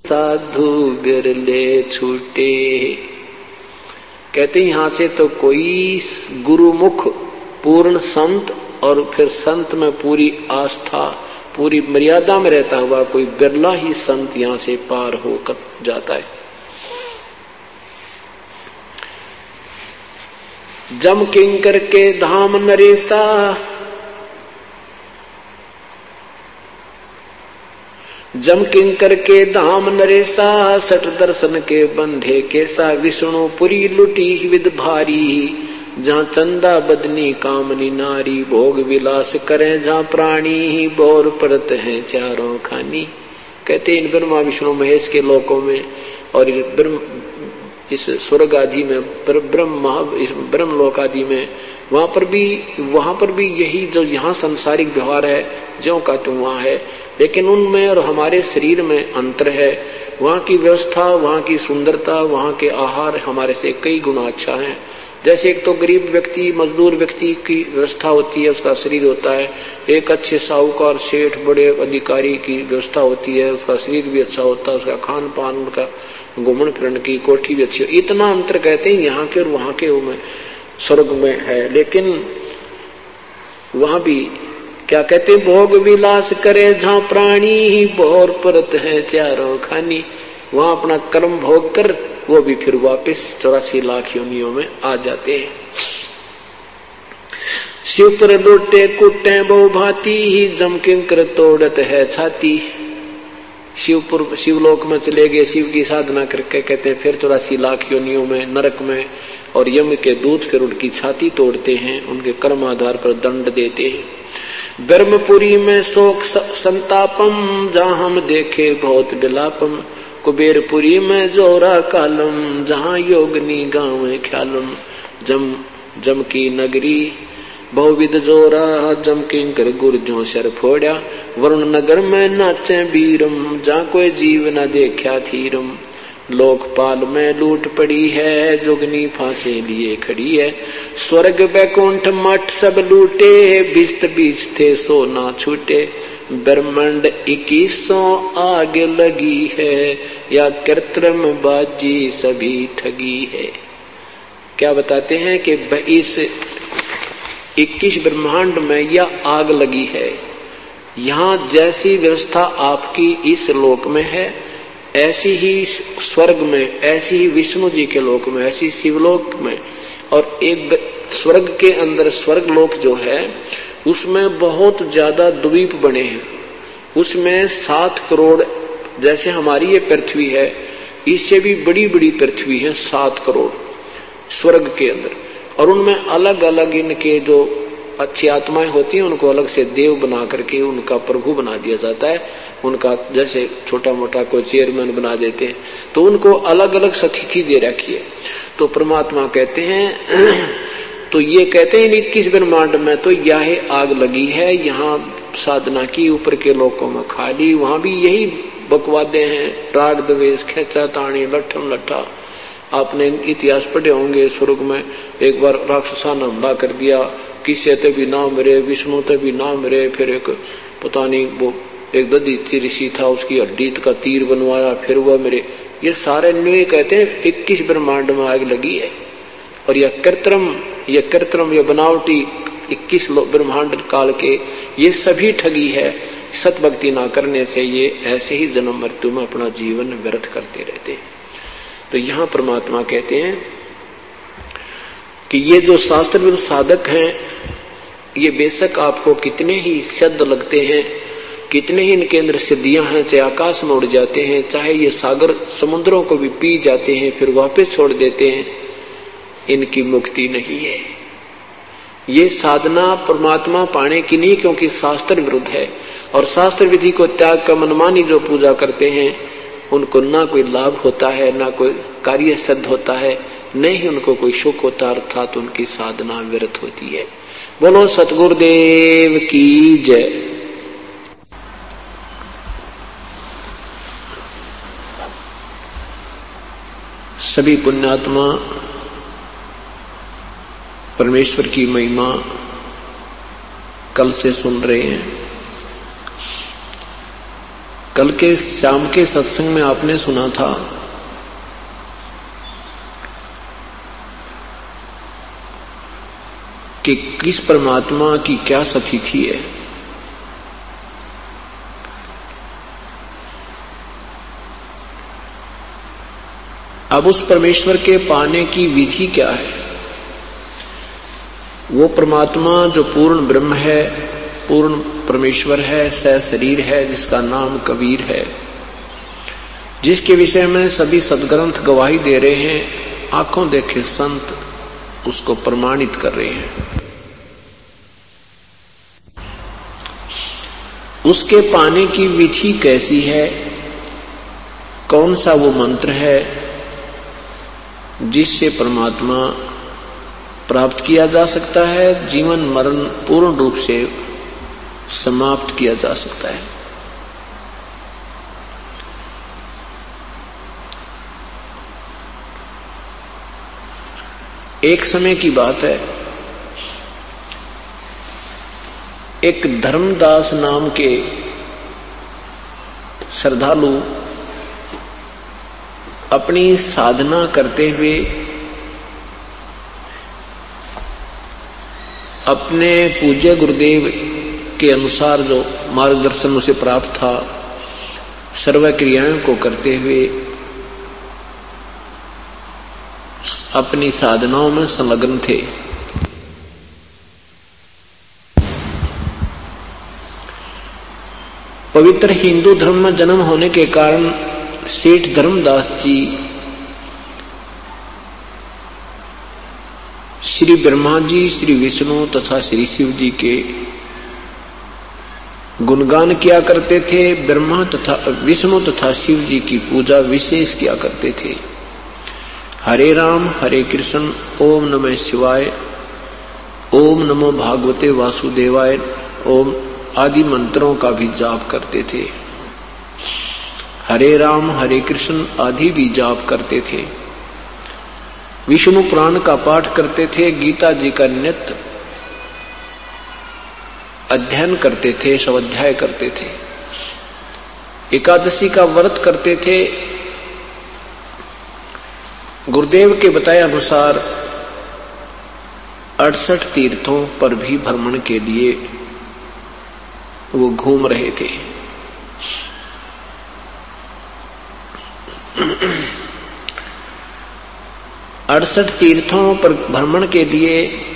साधु बिरले छूटे। कहते यहां से तो कोई गुरुमुख पूर्ण संत और फिर संत में पूरी आस्था पूरी मर्यादा में रहता हुआ कोई बिरला ही संत यहां से पार होकर जाता है। जम किंकर के धाम नरेसा, जम किंकर के धाम नरेसा, सठ दर्शन के बंधे केसा, विष्णुपुरी लुटी विद भारी, जहाँ चंदा बदनी कामनी नारी, भोग विलास करें जहाँ प्राणी, बोर परत हैं चारों खानी। कहते इन ब्रह्मा विष्णु महेश के लोकों में और इस स्वर्ग आदि में ब्रह्म लोक आदि में वहां पर भी यही जो यहाँ सांसारिक व्यवहार है ज्यों का त्यों वहां है, लेकिन उनमें और हमारे शरीर में अंतर है। वहां की व्यवस्था, वहां की सुंदरता, वहां के आहार हमारे से कई गुना अच्छा है। जैसे एक तो गरीब व्यक्ति मजदूर व्यक्ति की व्यवस्था होती है, उसका शरीर होता है, एक अच्छे साहूकार सेठ बड़े अधिकारी की व्यवस्था होती है, उसका शरीर भी अच्छा होता है, उसका खान पान उनका घूमन फिरन की कोठी भी अच्छी। इतना अंतर कहते हैं यहाँ के और वहां के में स्वर्ग में है। लेकिन वहां भी क्या कहते हैं, भोग विलास करे जहाँ प्राणी, बोर परत है चारों खानी। वहां अपना कर्म भोग कर वो भी फिर वापस 84 लाख योनियों में आ जाते हैं। शिव पर लुटे कुटे बहु भांति, जम किंकर तोड़त है छाती। शिवलोक में चले गए, शिव की साधना करके कहते हैं फिर 84 लाख योनियों में नरक में, और यम के दूत फिर उनकी छाती तोड़ते हैं, उनके कर्म आधार पर दंड देते हैं। ब्रह्मपुरी में शोक संतापम, जहाँ हम देखे बहुत विलापम। कुबेरपुरी में जोरा कालम, जहाँ योगनी गाँव ख्यालम। जम की नगरी बहुविध जोरा, जम किंकर गुर्जों सर फोड़ा। वरुण नगर में नाचे बीरम, जहाँ कोई जीव न देखा थीरम। लोकपाल में लूट पड़ी है, जोगनी फांसे लिए खड़ी है। स्वर्ग बैकुंठ मठ सब लूटे, बिस्त बीच थे सो ना छूटे। ब्रह्मांड 2100 आग लगी है, या कृत्रिम बाजी सभी ठगी है। क्या बताते हैं कि इस 21 ब्रह्मांड में यह आग लगी है। यहाँ जैसी व्यवस्था आपकी इस लोक में है, ऐसी ही स्वर्ग में, ऐसी ही विष्णु जी के लोक में, ऐसी शिवलोक में, और एक स्वर्ग के अंदर स्वर्ग लोक जो है उसमें बहुत ज्यादा द्वीप बने हैं। उसमें 7 करोड़, जैसे हमारी ये पृथ्वी है इससे भी बड़ी बड़ी पृथ्वी है 7 करोड़ स्वर्ग के अंदर। और उनमें अलग अलग इनके जो अच्छी आत्माएं होती हैं उनको अलग से देव बना करके उनका प्रभु बना दिया जाता है। उनका जैसे छोटा मोटा कोई चेयरमैन बना देते हैं, तो उनको अलग अलग स्थिति दे रखी है। तो परमात्मा कहते हैं तो ये कहते हैं 21 ब्रह्मांड में तो यह आग लगी है। यहाँ साधना की ऊपर के लोकों में खाली, वहां भी यही बकवादे हैं, राग द्वेष खेचा ताणी लठम लट्ठा। आपने इतिहास पढ़े होंगे, स्वर्ग में एक बार राक्षसा ने हमला कर दिया, किसी ते भी ना मरे, विष्णु ते भी ना मरे। फिर एक पता नहीं वो एक दधीचि ऋषि था, उसकी हड्डी का तीर बनवाया, फिर वह मेरे। ये सारे न्यू कहते हैं 21 ब्रह्मांड में आग लगी है। और यह कृत्रिम यह बनावटी 21 ब्रह्मांड काल के ये सभी ठगी है। सत भक्ति ना करने से ये ऐसे ही जन्म मृत्यु में अपना जीवन व्यर्थ करते रहते हैं। तो यहाँ परमात्मा कहते हैं कि ये जो शास्त्र विरुद्ध साधक हैं, ये बेशक आपको कितने ही सिद्ध लगते हैं, कितने ही इनके अंदर सिद्धियां हैं, चाहे आकाश में उड़ जाते हैं, चाहे ये सागर समुद्रों को भी पी जाते हैं फिर वापस छोड़ देते हैं, इनकी मुक्ति नहीं है। ये साधना परमात्मा पाने की नहीं, क्योंकि शास्त्र विरुद्ध है। और शास्त्र विधि को त्याग कर मनमानी जो पूजा करते हैं उनको ना कोई लाभ होता है, ना कोई कार्य सिद्ध होता है, न ही उनको कोई सुख होता, अर्थात उनकी साधना व्यर्थ होती है। बोलो सतगुरुदेव की जय। सभी पुण्यात्मा परमेश्वर की महिमा कल से सुन रहे हैं। कल के शाम के सत्संग में आपने सुना था कि किस परमात्मा की क्या सतिथि है। अब उस परमेश्वर के पाने की विधि क्या है? वो परमात्मा जो पूर्ण ब्रह्म है, पूर्ण परमेश्वर है, सशरीर है, जिसका नाम कबीर है, जिसके विषय में सभी सदग्रंथ गवाही दे रहे हैं, आंखों देखे संत उसको प्रमाणित कर रहे हैं। उसके पाने की विधि कैसी है? कौन सा वो मंत्र है जिससे परमात्मा प्राप्त किया जा सकता है, जीवन मरण पूर्ण रूप से समाप्त किया जा सकता है? एक समय की बात है, एक धर्मदास नाम के श्रद्धालु अपनी साधना करते हुए अपने पूज्य गुरुदेव के अनुसार जो मार्गदर्शन उसे प्राप्त था, सर्व क्रियाओं को करते हुए अपनी साधनाओं में संलग्न थे। पवित्र हिंदू धर्म में जन्म होने के कारण सेठ धर्मदास जी श्री ब्रह्मा जी, श्री विष्णु तथा श्री शिव जी के गुणगान किया करते थे। ब्रह्मा तथा विष्णु तथा शिव जी की पूजा विशेष किया करते थे। हरे राम हरे कृष्ण, ओम नमः शिवाय, ओम नमो भागवते वासुदेवाय, ओम आदि मंत्रों का भी जाप करते थे। हरे राम हरे कृष्ण आदि भी जाप करते थे। विष्णु पुराण का पाठ करते थे, गीता जी का नित्य अध्ययन करते थे, स्वाध्याय करते थे, एकादशी का व्रत करते थे। गुरुदेव के बताए अनुसार 68 तीर्थों पर भी भ्रमण के लिए वो घूम रहे थे। अड़सठ तीर्थों पर भ्रमण के लिए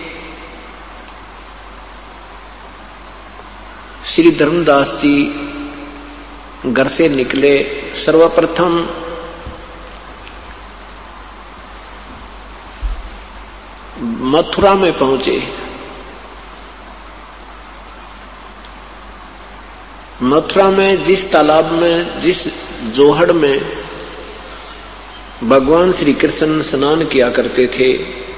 श्री धर्मदास जी घर से निकले। सर्वप्रथम मथुरा में पहुंचे। मथुरा में जिस तालाब में, जिस जोहड़ में भगवान श्री कृष्ण स्नान किया करते थे,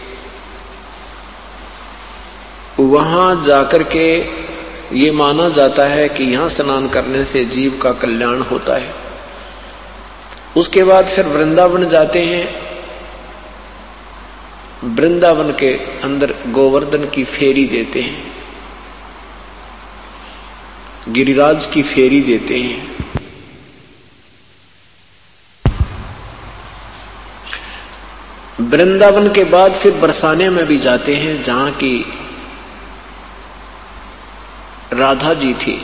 वहां जाकर के ये माना जाता है कि यहां स्नान करने से जीव का कल्याण होता है। उसके बाद फिर वृंदावन जाते हैं। वृंदावन के अंदर गोवर्धन की फेरी देते हैं, गिरिराज की फेरी देते हैं। वृंदावन के बाद फिर बरसाने में भी जाते हैं, जहां की राधा जी थी।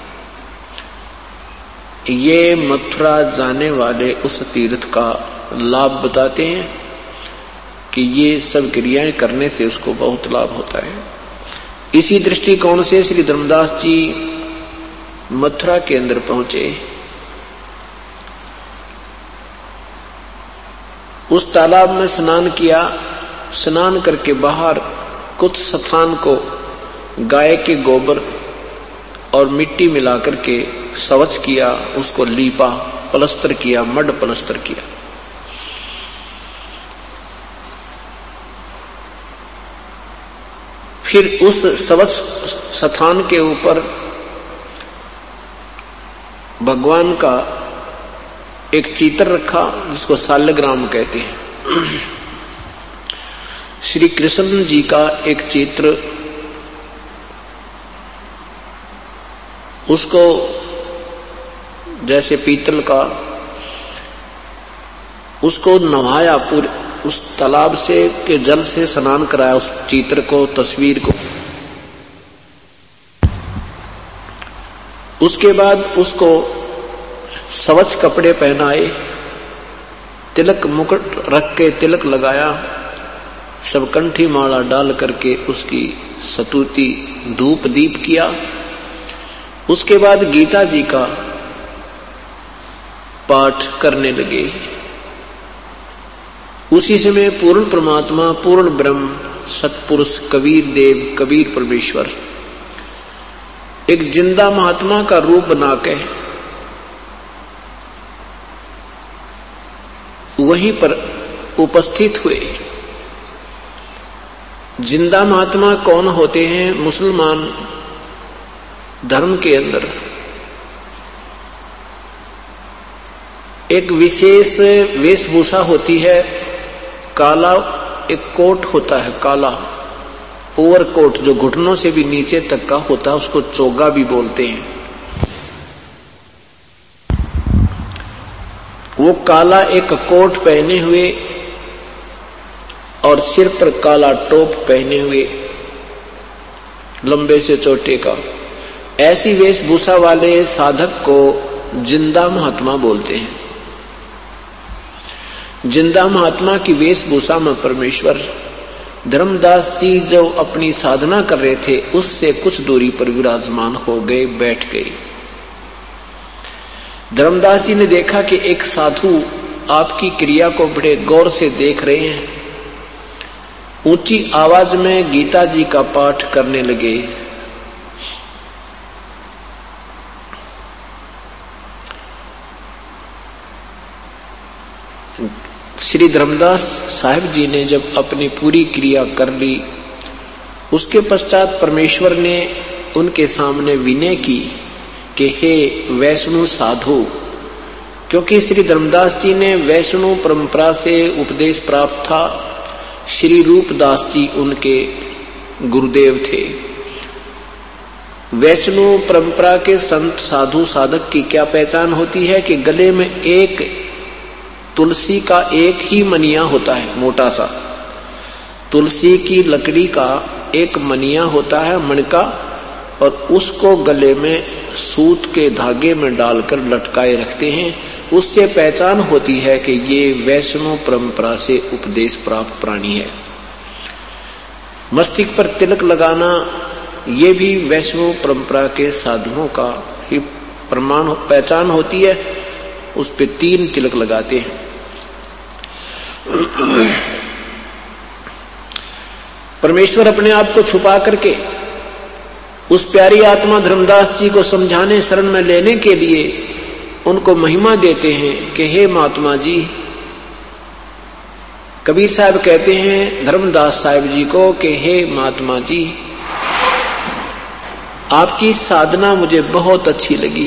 ये मथुरा जाने वाले उस तीर्थ का लाभ बताते हैं कि ये सब क्रियाएं करने से उसको बहुत लाभ होता है। इसी दृष्टिकोण से श्री धर्मदास जी मथुरा के अंदर पहुंचे। उस तालाब में स्नान किया। स्नान करके बाहर कुछ स्थान को गाय के गोबर और मिट्टी मिलाकर के स्वच्छ किया, उसको लीपा, प्लस्तर किया, मड प्लस्तर किया। फिर उस स्वच्छ स्थान के ऊपर भगवान का एक चित्र रखा, जिसको शालग्राम कहते हैं। श्री कृष्ण जी का एक चित्र, उसको जैसे पीतल का, उसको नहाया, पूरे उस तालाब से के जल से स्नान कराया उस चित्र को, तस्वीर को। उसके बाद उसको स्वच्छ कपड़े पहनाए, तिलक मुकुट रख के तिलक लगाया, सब कंठी माला डाल करके उसकी स्तुति धूप दीप किया। उसके बाद गीता जी का पाठ करने लगे। उसी समय पूर्ण परमात्मा, पूर्ण ब्रह्म, सतपुरुष कबीर देव, कबीर परमेश्वर एक जिंदा महात्मा का रूप बना के वहीं पर उपस्थित हुए। जिंदा महात्मा कौन होते हैं? मुसलमान धर्म के अंदर एक विशेष वेशभूषा होती है, काला एक कोट होता है, काला ओवरकोट जो घुटनों से भी नीचे तक का होता है, उसको चोगा भी बोलते हैं। वो काला एक कोट पहने हुए और सिर पर काला टोप पहने हुए, लंबे से चोटे का, ऐसी वेशभूषा वाले साधक को जिंदा महात्मा बोलते हैं। जिंदा महात्मा की वेशभूषा में परमेश्वर, धर्मदास जी जो अपनी साधना कर रहे थे उससे कुछ दूरी पर विराजमान हो गए, बैठ गए। धर्मदास जी ने देखा कि एक साधु आपकी क्रिया को बड़े गौर से देख रहे हैं। ऊंची आवाज में गीता जी का पाठ करने लगे। श्री धर्मदास साहिब जी ने जब अपनी पूरी क्रिया कर ली, उसके पश्चात परमेश्वर ने उनके सामने विनय की कि हे वैष्णु साधु, क्योंकि श्री धर्मदास जी ने वैष्णु परंपरा से उपदेश प्राप्त था। श्री रूपदास जी उनके गुरुदेव थे। वैष्णु परंपरा के संत साधु साधक की क्या पहचान होती है कि गले में एक तुलसी का एक ही मनिया होता है, मोटा सा तुलसी की लकड़ी का एक मनिया होता है, मणका, और उसको गले में सूत के धागे में डालकर लटकाए रखते हैं। उससे पहचान होती है कि ये वैष्णव परंपरा से उपदेश प्राप्त प्राणी है। मस्तिष्क पर तिलक लगाना ये भी वैष्णव परंपरा के साधुओं का ही प्रमाण पहचान होती है। उस पे 3 तिलक लगाते हैं। परमेश्वर अपने आप को छुपा करके उस प्यारी आत्मा धर्मदास जी को समझाने, शरण में लेने के लिए उनको महिमा देते हैं कि हे महात्मा जी। कबीर साहब कहते हैं धर्मदास साहिब जी को कि हे महात्मा जी, आपकी साधना मुझे बहुत अच्छी लगी।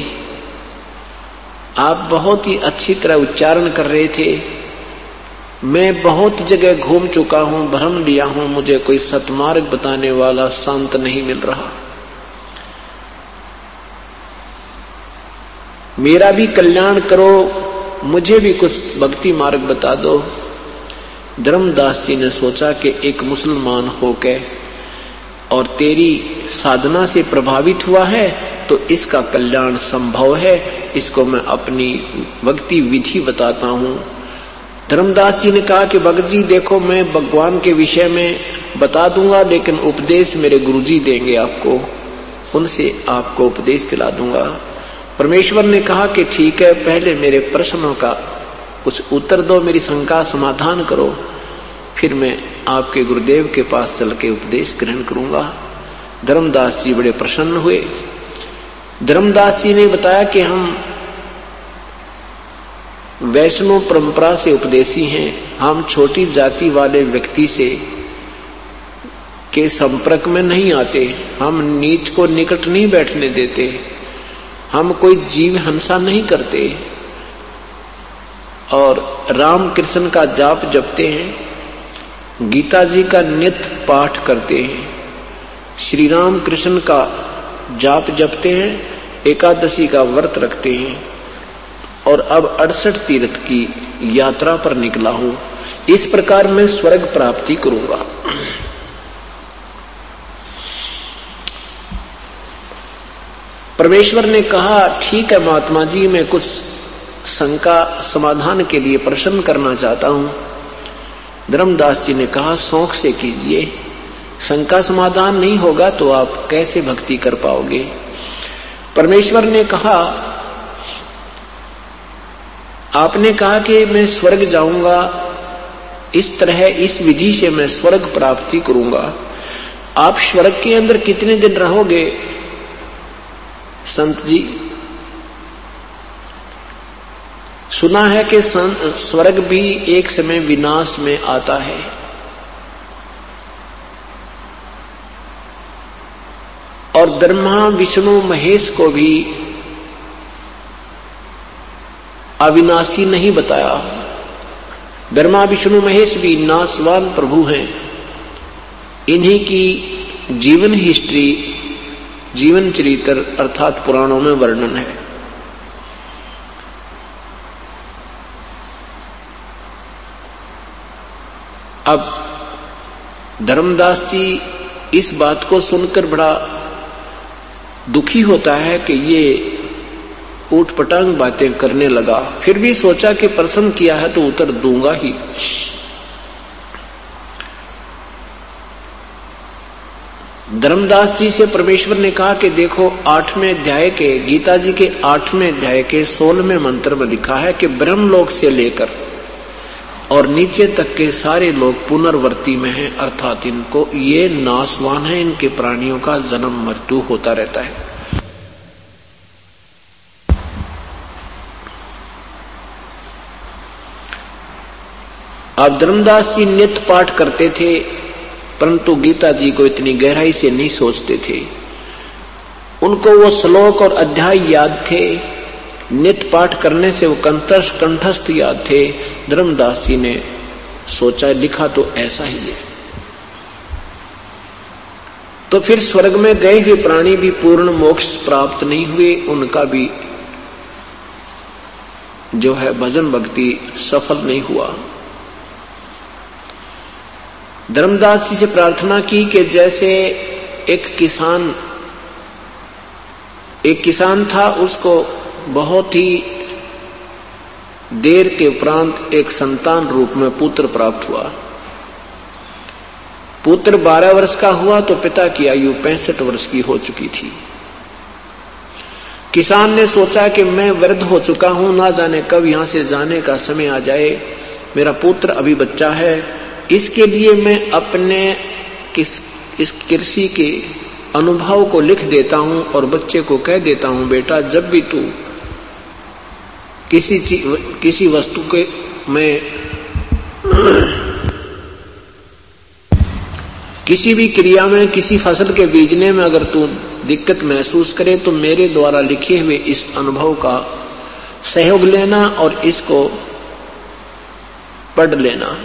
आप बहुत ही अच्छी तरह उच्चारण कर रहे थे। मैं बहुत जगह घूम चुका हूं, भ्रम लिया हूं, मुझे कोई सतमार्ग बताने वाला संत नहीं मिल रहा। मेरा भी कल्याण करो, मुझे भी कुछ भक्ति मार्ग बता दो। धर्मदास जी ने सोचा कि एक मुसलमान होकर और तेरी साधना से प्रभावित हुआ है तो इसका कल्याण संभव है, इसको मैं अपनी भक्ति विधि बताता हूं। धर्मदास जी ने कहा कि भगत जी देखो, मैं भगवान के विषय में बता दूंगा, लेकिन उपदेश मेरे गुरुजी देंगे आपको, उनसे आपको उपदेश दिला दूंगा। परमेश्वर ने कहा कि ठीक है, पहले मेरे प्रश्नों का कुछ उत्तर दो, मेरी शंका समाधान करो, फिर मैं आपके गुरुदेव के पास चल के उपदेश ग्रहण करूंगा। धर्मदास जी बड़े प्रसन्न हुए। धर्मदास जी ने बताया कि हम वैष्णव परंपरा से उपदेशी हैं, हम छोटी जाति वाले व्यक्ति से के संपर्क में नहीं आते, हम नीच को निकट नहीं बैठने देते, हम कोई जीव हिंसा नहीं करते और राम कृष्ण का जाप जपते हैं, गीता जी का नित्य पाठ करते हैं, श्री राम कृष्ण का जाप जपते हैं, एकादशी का व्रत रखते हैं, और अब 68 तीर्थ की यात्रा पर निकला हूं। इस प्रकार मैं स्वर्ग प्राप्ति करूंगा। परमेश्वर ने कहा, ठीक है महात्मा जी, मैं कुछ शंका समाधान के लिए प्रश्न करना चाहता हूं। धर्मदास जी ने कहा, शौक से कीजिए, शंका समाधान नहीं होगा तो आप कैसे भक्ति कर पाओगे। परमेश्वर ने कहा, आपने कहा कि मैं स्वर्ग जाऊंगा, इस तरह इस विधि से मैं स्वर्ग प्राप्ति करूंगा। आप स्वर्ग के अंदर कितने दिन रहोगे संत जी? सुना है कि स्वर्ग भी एक समय विनाश में आता है। और ब्रह्मा विष्णु महेश को भी अविनाशी नहीं बताया। ब्रह्मा विष्णु महेश भी नाशवान प्रभु हैं। इन्हीं की जीवन हिस्ट्री, जीवन चरित्र अर्थात पुराणों में वर्णन है। अब धर्मदास जी इस बात को सुनकर बड़ा दुखी होता है कि ये ऊटपटांग बातें करने लगा। फिर भी सोचा कि प्रश्न किया है तो उत्तर दूंगा ही। धर्मदास जी से परमेश्वर ने कहा कि देखो, 8वें अध्याय के, गीता जी के 8वें अध्याय के 16वें मंत्र में लिखा है कि ब्रह्मलोक से लेकर और नीचे तक के सारे लोग पुनर्वर्ती में हैं, अर्थात इनको ये नाशवान है, इनके प्राणियों का जन्म मृत्यु होता रहता है। अब धर्मदास जी नित्य पाठ करते थे, परंतु गीता जी को इतनी गहराई से नहीं सोचते थे। उनको वो श्लोक और अध्याय याद थे, नित्य पाठ करने से वो कंठस्थ याद थे। धर्मदास जी ने सोचा, लिखा तो ऐसा ही है। तो फिर स्वर्ग में गए हुए प्राणी भी पूर्ण मोक्ष प्राप्त नहीं हुए, उनका भी जो है भजन भक्ति सफल नहीं हुआ। धर्मदास जी से प्रार्थना की कि जैसे एक किसान था, उसको बहुत ही देर के उपरांत एक संतान रूप में पुत्र प्राप्त हुआ। पुत्र 12 वर्ष का हुआ तो पिता की आयु 65 वर्ष की हो चुकी थी। किसान ने सोचा कि मैं वृद्ध हो चुका हूं, ना जाने कब यहां से जाने का समय आ जाए, मेरा पुत्र अभी बच्चा है, इसके लिए मैं अपने इस कृषि के अनुभव को लिख देता हूं और बच्चे को कह देता हूं, बेटा जब भी तू किसी वस्तु के में किसी भी क्रिया में, किसी फसल के बीजने में अगर तू दिक्कत महसूस करे तो मेरे द्वारा लिखे हुए इस अनुभव का सहयोग लेना और इसको पढ़ लेना।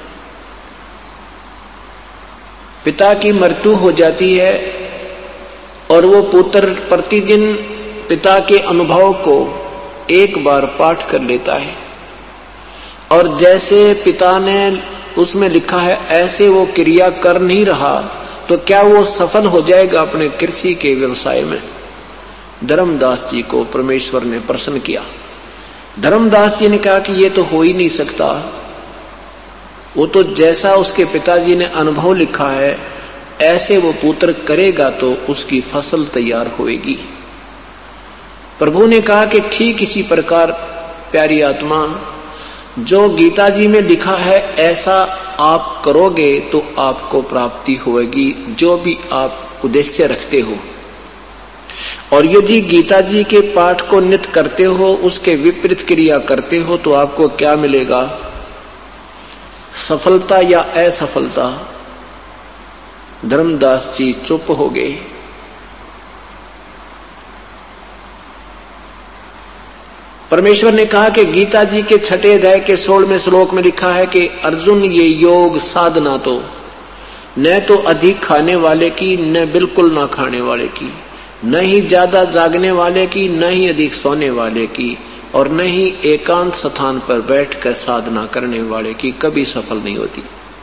पिता की मृत्यु हो जाती है और वो पुत्र प्रतिदिन पिता के अनुभव को एक बार पाठ कर लेता है और जैसे पिता ने उसमें लिखा है ऐसे वो क्रिया कर नहीं रहा तो क्या वो सफल हो जाएगा अपने कृषि के व्यवसाय में? धर्मदास जी को परमेश्वर ने प्रश्न किया। धर्मदास जी ने कहा कि ये तो हो ही नहीं सकता, वो तो जैसा उसके पिताजी ने अनुभव लिखा है ऐसे वो पुत्र करेगा तो उसकी फसल तैयार होएगी। प्रभु ने कहा कि ठीक इसी प्रकार प्यारी आत्मा, जो गीता जी में लिखा है ऐसा आप करोगे तो आपको प्राप्ति होगी, जो भी आप उद्देश्य रखते हो। और यदि गीता जी के पाठ को नित्य करते हो, उसके विपरीत क्रिया करते हो तो आपको क्या मिलेगा? सफलता या असफलता? धर्मदास जी चुप हो गए। परमेश्वर ने कहा कि गीता जी के 6 अध्याय के 16वें श्लोक में लिखा है कि अर्जुन, ये योग साधना तो न तो अधिक खाने वाले की, न बिल्कुल ना खाने वाले की, न ही ज्यादा जागने वाले की, न ही अधिक सोने वाले की, और न ही एकांत स्थान पर बैठकर साधना करने वाले की कभी सफल नहीं होती।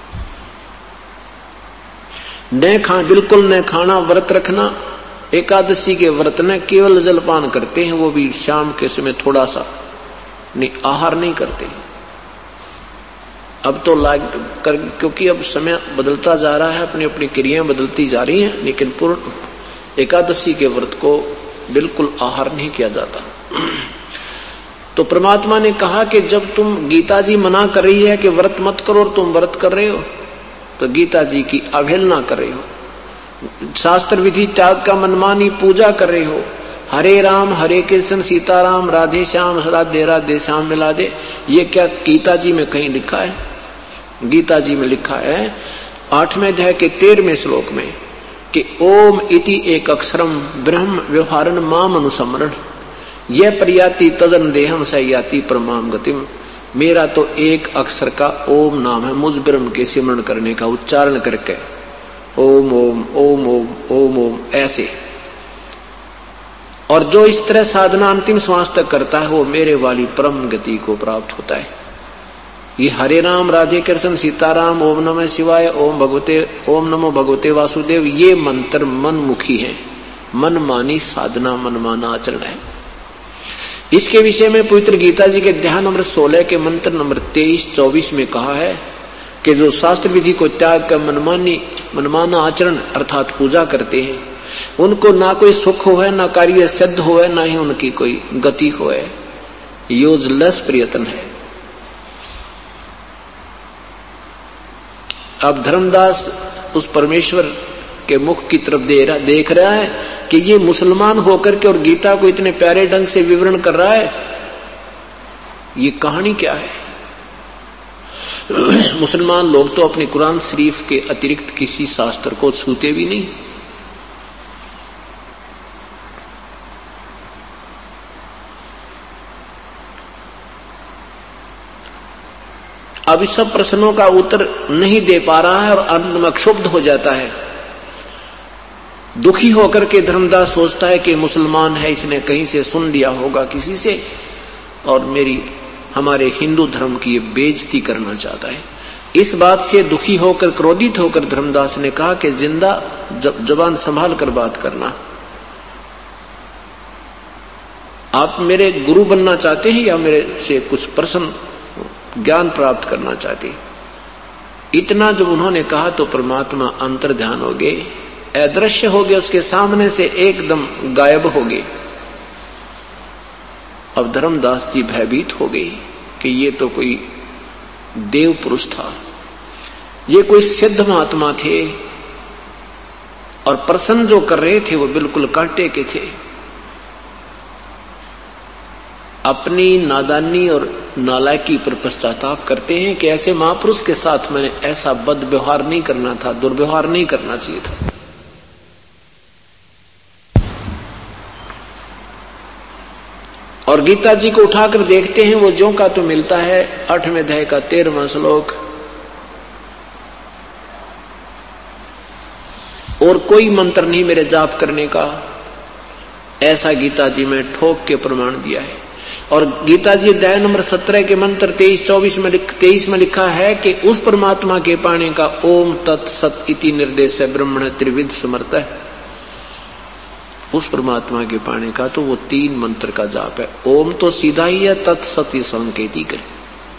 बिल्कुल न खाना, व्रत रखना, एकादशी के व्रत न केवल जलपान करते हैं, वो भी शाम के समय थोड़ा सा, नहीं आहार नहीं करते। अब तो क्योंकि अब समय बदलता जा रहा है, अपनी अपनी क्रियाएं बदलती जा रही हैं, लेकिन पूर्ण एकादशी के व्रत को बिल्कुल आहार नहीं किया जाता। तो परमात्मा ने कहा कि जब तुम, गीता जी मना कर रही है कि व्रत मत करो और तुम व्रत कर रहे हो, तो गीता जी की अवहेलना कर रहे हो, शास्त्र विधि त्याग का मनमानी पूजा कर रहे हो। हरे राम हरे कृष्ण सीताराम राधे श्याम राधे राधे श्याम मिला दे, ये क्या गीता जी में कहीं लिखा है? गीता जी में लिखा है 8वें अध्याय के 13वें श्लोक में कि ओम इति एक अक्षरम ब्रह्म व्यवहारन माम अनुसमरण, यह प्रयाति तजन देहम सयाति परमाम गतिम। मेरा तो एक अक्षर का ओम नाम है, मुझ ब्रह्म के सिमरण करने का उच्चारण करके ओम ओम ओम ओम ओम ओम ऐसे, और जो इस तरह साधना अंतिम श्वास तक करता है वो मेरे वाली परम गति को प्राप्त होता है। ये हरे राम राधे कृष्ण सीताराम ओम नमः शिवाय ओम नमो भगवते वासुदेव, ये मंत्र मनमुखी है, मनमानी साधना, मनमाना आचरण है। इसके विषय में पवित्र गीता जी के अध्याय नंबर 16 के मंत्र नंबर 23-24 में कहा है कि जो शास्त्र विधि को त्याग कर मनमाना आचरण अर्थात पूजा करते हैं, उनको ना कोई सुख हो है, ना कार्य सिद्ध हो है, ना ही उनकी कोई गति हो है, यूजलेस प्रयत्न है। अब धर्मदास उस परमेश्वर के मुख की तरफ देख रहा है कि ये मुसलमान होकर के और गीता को इतने प्यारे ढंग से विवरण कर रहा है, ये कहानी क्या है? मुसलमान लोग तो अपने कुरान शरीफ के अतिरिक्त किसी शास्त्र को छूते भी नहीं। अब इस सब प्रश्नों का उत्तर नहीं दे पा रहा है और अंत में क्षुब्ध हो जाता है। दुखी होकर के धर्मदास सोचता है कि मुसलमान है, इसने कहीं से सुन लिया होगा किसी से और हमारे हिंदू धर्म की ये बेइज्जती करना चाहता है। इस बात से दुखी होकर, क्रोधित होकर धर्मदास ने कहा कि जिंदा जबान संभाल कर बात करना। आप मेरे गुरु बनना चाहते हैं या मेरे से कुछ प्रश्न ज्ञान प्राप्त करना चाहते? इतना जब उन्होंने कहा तो परमात्मा अंतर ध्यान हो गए, अदृश्य हो गए, उसके सामने से एकदम गायब हो गए। अब धर्मदास जी भयभीत हो गए कि ये तो कोई देव पुरुष था, ये कोई सिद्ध महात्मा थे और प्रश्न जो कर रहे थे वो बिल्कुल कांटे के थे। अपनी नादानी और नालायकी पर पश्चाताप करते हैं कि ऐसे महापुरुष के साथ मैंने ऐसा बद व्यवहार नहीं करना था, दुर्व्यवहार नहीं करना चाहिए था। और गीता जी को उठाकर देखते हैं, वो ज्यों का तो मिलता है 8वें अध्याय का 13वां श्लोक, और कोई मंत्र नहीं मेरे जाप करने का, ऐसा गीता जी में ठोक के प्रमाण दिया है। और गीता जी अध्याय नंबर 17 के मंत्र 23 में लिखा है कि उस परमात्मा के पाने का ओम तत्सत इति निर्देश ब्रह्मण त्रिविध समर्थ है। उस परमात्मा के पाने का तो वो 3 मंत्र का जाप है। ओम तो सीधा ही है, तत्सत संकेतिक है।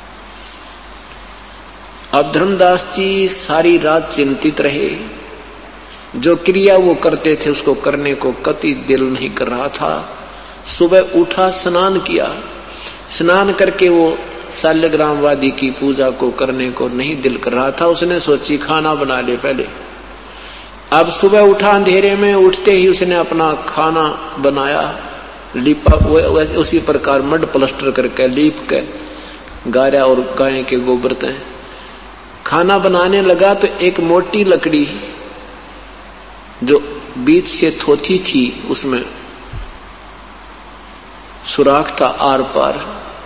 अब धर्मदास जी सारी रात चिंतित रहे, जो क्रिया वो करते थे उसको करने को कति दिल नहीं कर रहा था। सुबह उठा, स्नान किया, स्नान करके वो शाल्यग्रामवादी की पूजा को करने को नहीं दिल कर रहा था। उसने सोची खाना बना ले पहले। अब सुबह उठा, अंधेरे में उठते ही उसने अपना खाना बनाया, लीपा, उसी प्रकार मड प्लास्टर करके लीप के गारा और गाय के गोबर से खाना बनाने लगा। तो एक मोटी लकड़ी जो बीच से थोथी थी, उसमें सुराख था आर पार,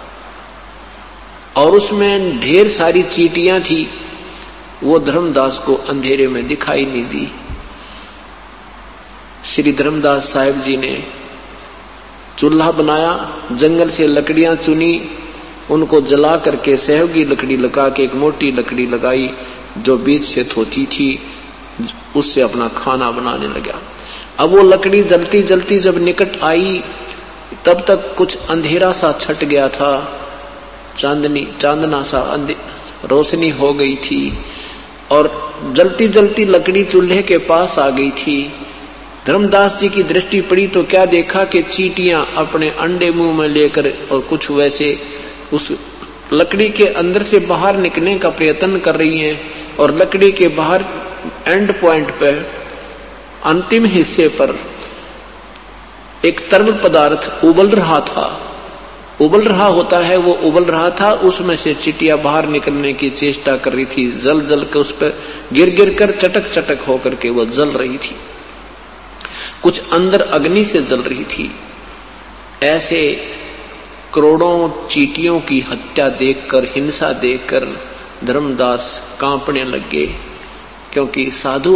और उसमें ढेर सारी चींटियां थी। वो धर्मदास को अंधेरे में दिखाई नहीं दी। श्री धर्मदास साहिब जी ने चूल्हा बनाया, जंगल से लकड़ियां चुनी, उनको जला करके सहयोगी लकड़ी लगा के एक मोटी लकड़ी लगाई जो बीच से थोती थी, उससे अपना खाना बनाने लगा। अब वो लकड़ी जलती जलती जब निकट आई तब तक कुछ अंधेरा सा छट गया था, चांदना सा रोशनी हो गई थी और जलती जलती लकड़ी चूल्हे के पास आ गई थी। धर्मदास जी की दृष्टि पड़ी तो क्या देखा कि चींटियां अपने अंडे मुंह में लेकर और कुछ वैसे उस लकड़ी के अंदर से बाहर निकलने का प्रयत्न कर रही हैं और लकड़ी के बाहर एंड पॉइंट पर अंतिम हिस्से पर एक तरल पदार्थ उबल रहा था, उबल रहा होता है, वो उबल रहा था, उसमें से चींटियां बाहर निकलने की चेष्टा कर रही थी, जल जल कर उस पर गिर गिर कर चटक चटक होकर के वो जल रही थी, कुछ अंदर अग्नि से जल रही थी। ऐसे करोड़ों चींटियों की हत्या देखकर, हिंसा देखकर धर्मदास कांपने लगे, क्योंकि साधु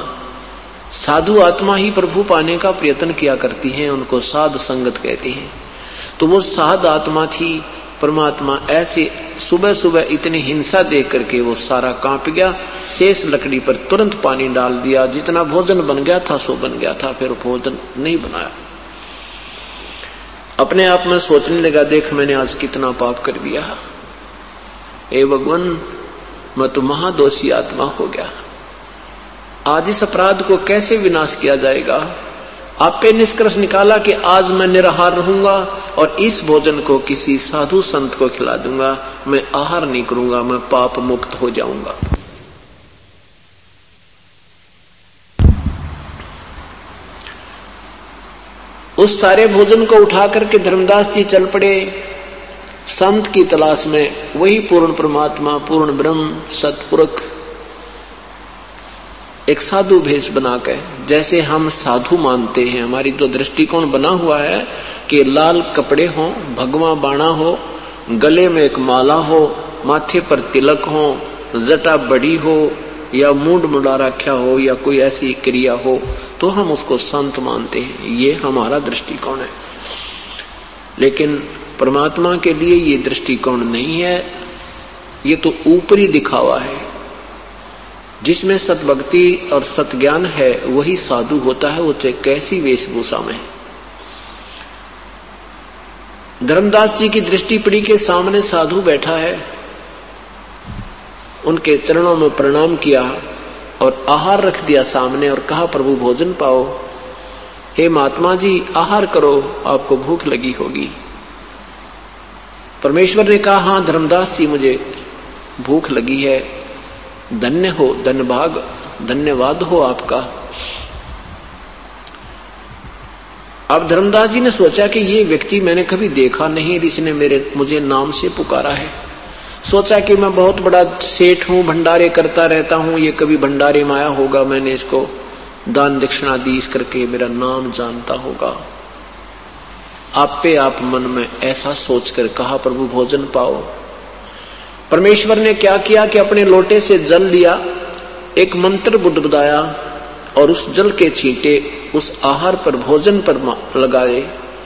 आत्मा ही प्रभु पाने का प्रयत्न किया करती हैं, उनको साध संगत कहते हैं। तो वो साध आत्मा थी। परमात्मा ऐसे सुबह सुबह इतनी हिंसा देख करके वो सारा कांप गया, शेष लकड़ी पर तुरंत पानी डाल दिया, जितना भोजन बन गया था सो बन गया था, फिर भोजन नहीं बनाया। अपने आप में सोचने लगा, देख मैंने आज कितना पाप कर दिया, हे भगवान मैं तो महादोषी आत्मा हो गया, आज इस अपराध को कैसे विनाश किया जाएगा। आप पे निष्कर्ष निकाला कि आज मैं निराहार रहूंगा और इस भोजन को किसी साधु संत को खिला दूंगा, मैं आहार नहीं करूंगा, मैं पाप मुक्त हो जाऊंगा। उस सारे भोजन को उठा करके धर्मदास जी चल पड़े संत की तलाश में, वही पूर्ण परमात्मा, पूर्ण ब्रह्म, सतपुरुष एक साधु भेष बनाकर, जैसे हम साधु मानते हैं, हमारी जो दृष्टिकोण बना हुआ है कि लाल कपड़े हो, भगवा बाणा हो, गले में एक माला हो, माथे पर तिलक हो, जटा बड़ी हो या मूंड मुड़ा रखा हो या कोई ऐसी क्रिया हो तो हम उसको संत मानते हैं, ये हमारा दृष्टिकोण है। लेकिन परमात्मा के लिए ये दृष्टिकोण नहीं है, ये तो ऊपरी दिखावा है। जिसमें सतभक्ति और सतज्ञान है वही साधु होता है, वो चाहे कैसी वेशभूषा में। धर्मदास जी की दृष्टि पड़ी के सामने साधु बैठा है, उनके चरणों में प्रणाम किया और आहार रख दिया सामने और कहा प्रभु भोजन पाओ, हे महात्मा जी आहार करो, आपको भूख लगी होगी। परमेश्वर ने कहा हाँ धर्मदास जी मुझे भूख लगी है, धन्य हो, धन्यभाग, धन्यवाद हो आपका। अब धर्मदास जी ने सोचा कि ये व्यक्ति मैंने कभी देखा नहीं, इसने मुझे नाम से पुकारा है। सोचा कि मैं बहुत बड़ा सेठ हूं, भंडारे करता रहता हूं, ये कभी भंडारे में आया होगा, मैंने इसको दान दक्षिणा दी इस करके मेरा नाम जानता होगा। आप पे आप मन में ऐसा सोचकर कहा प्रभु भोजन पाओ। परमेश्वर ने क्या किया कि अपने लोटे से जल लिया, एक मंत्र बुदबुदाया और उस जल के छींटे उस आहार पर, भोजन पर लगाए।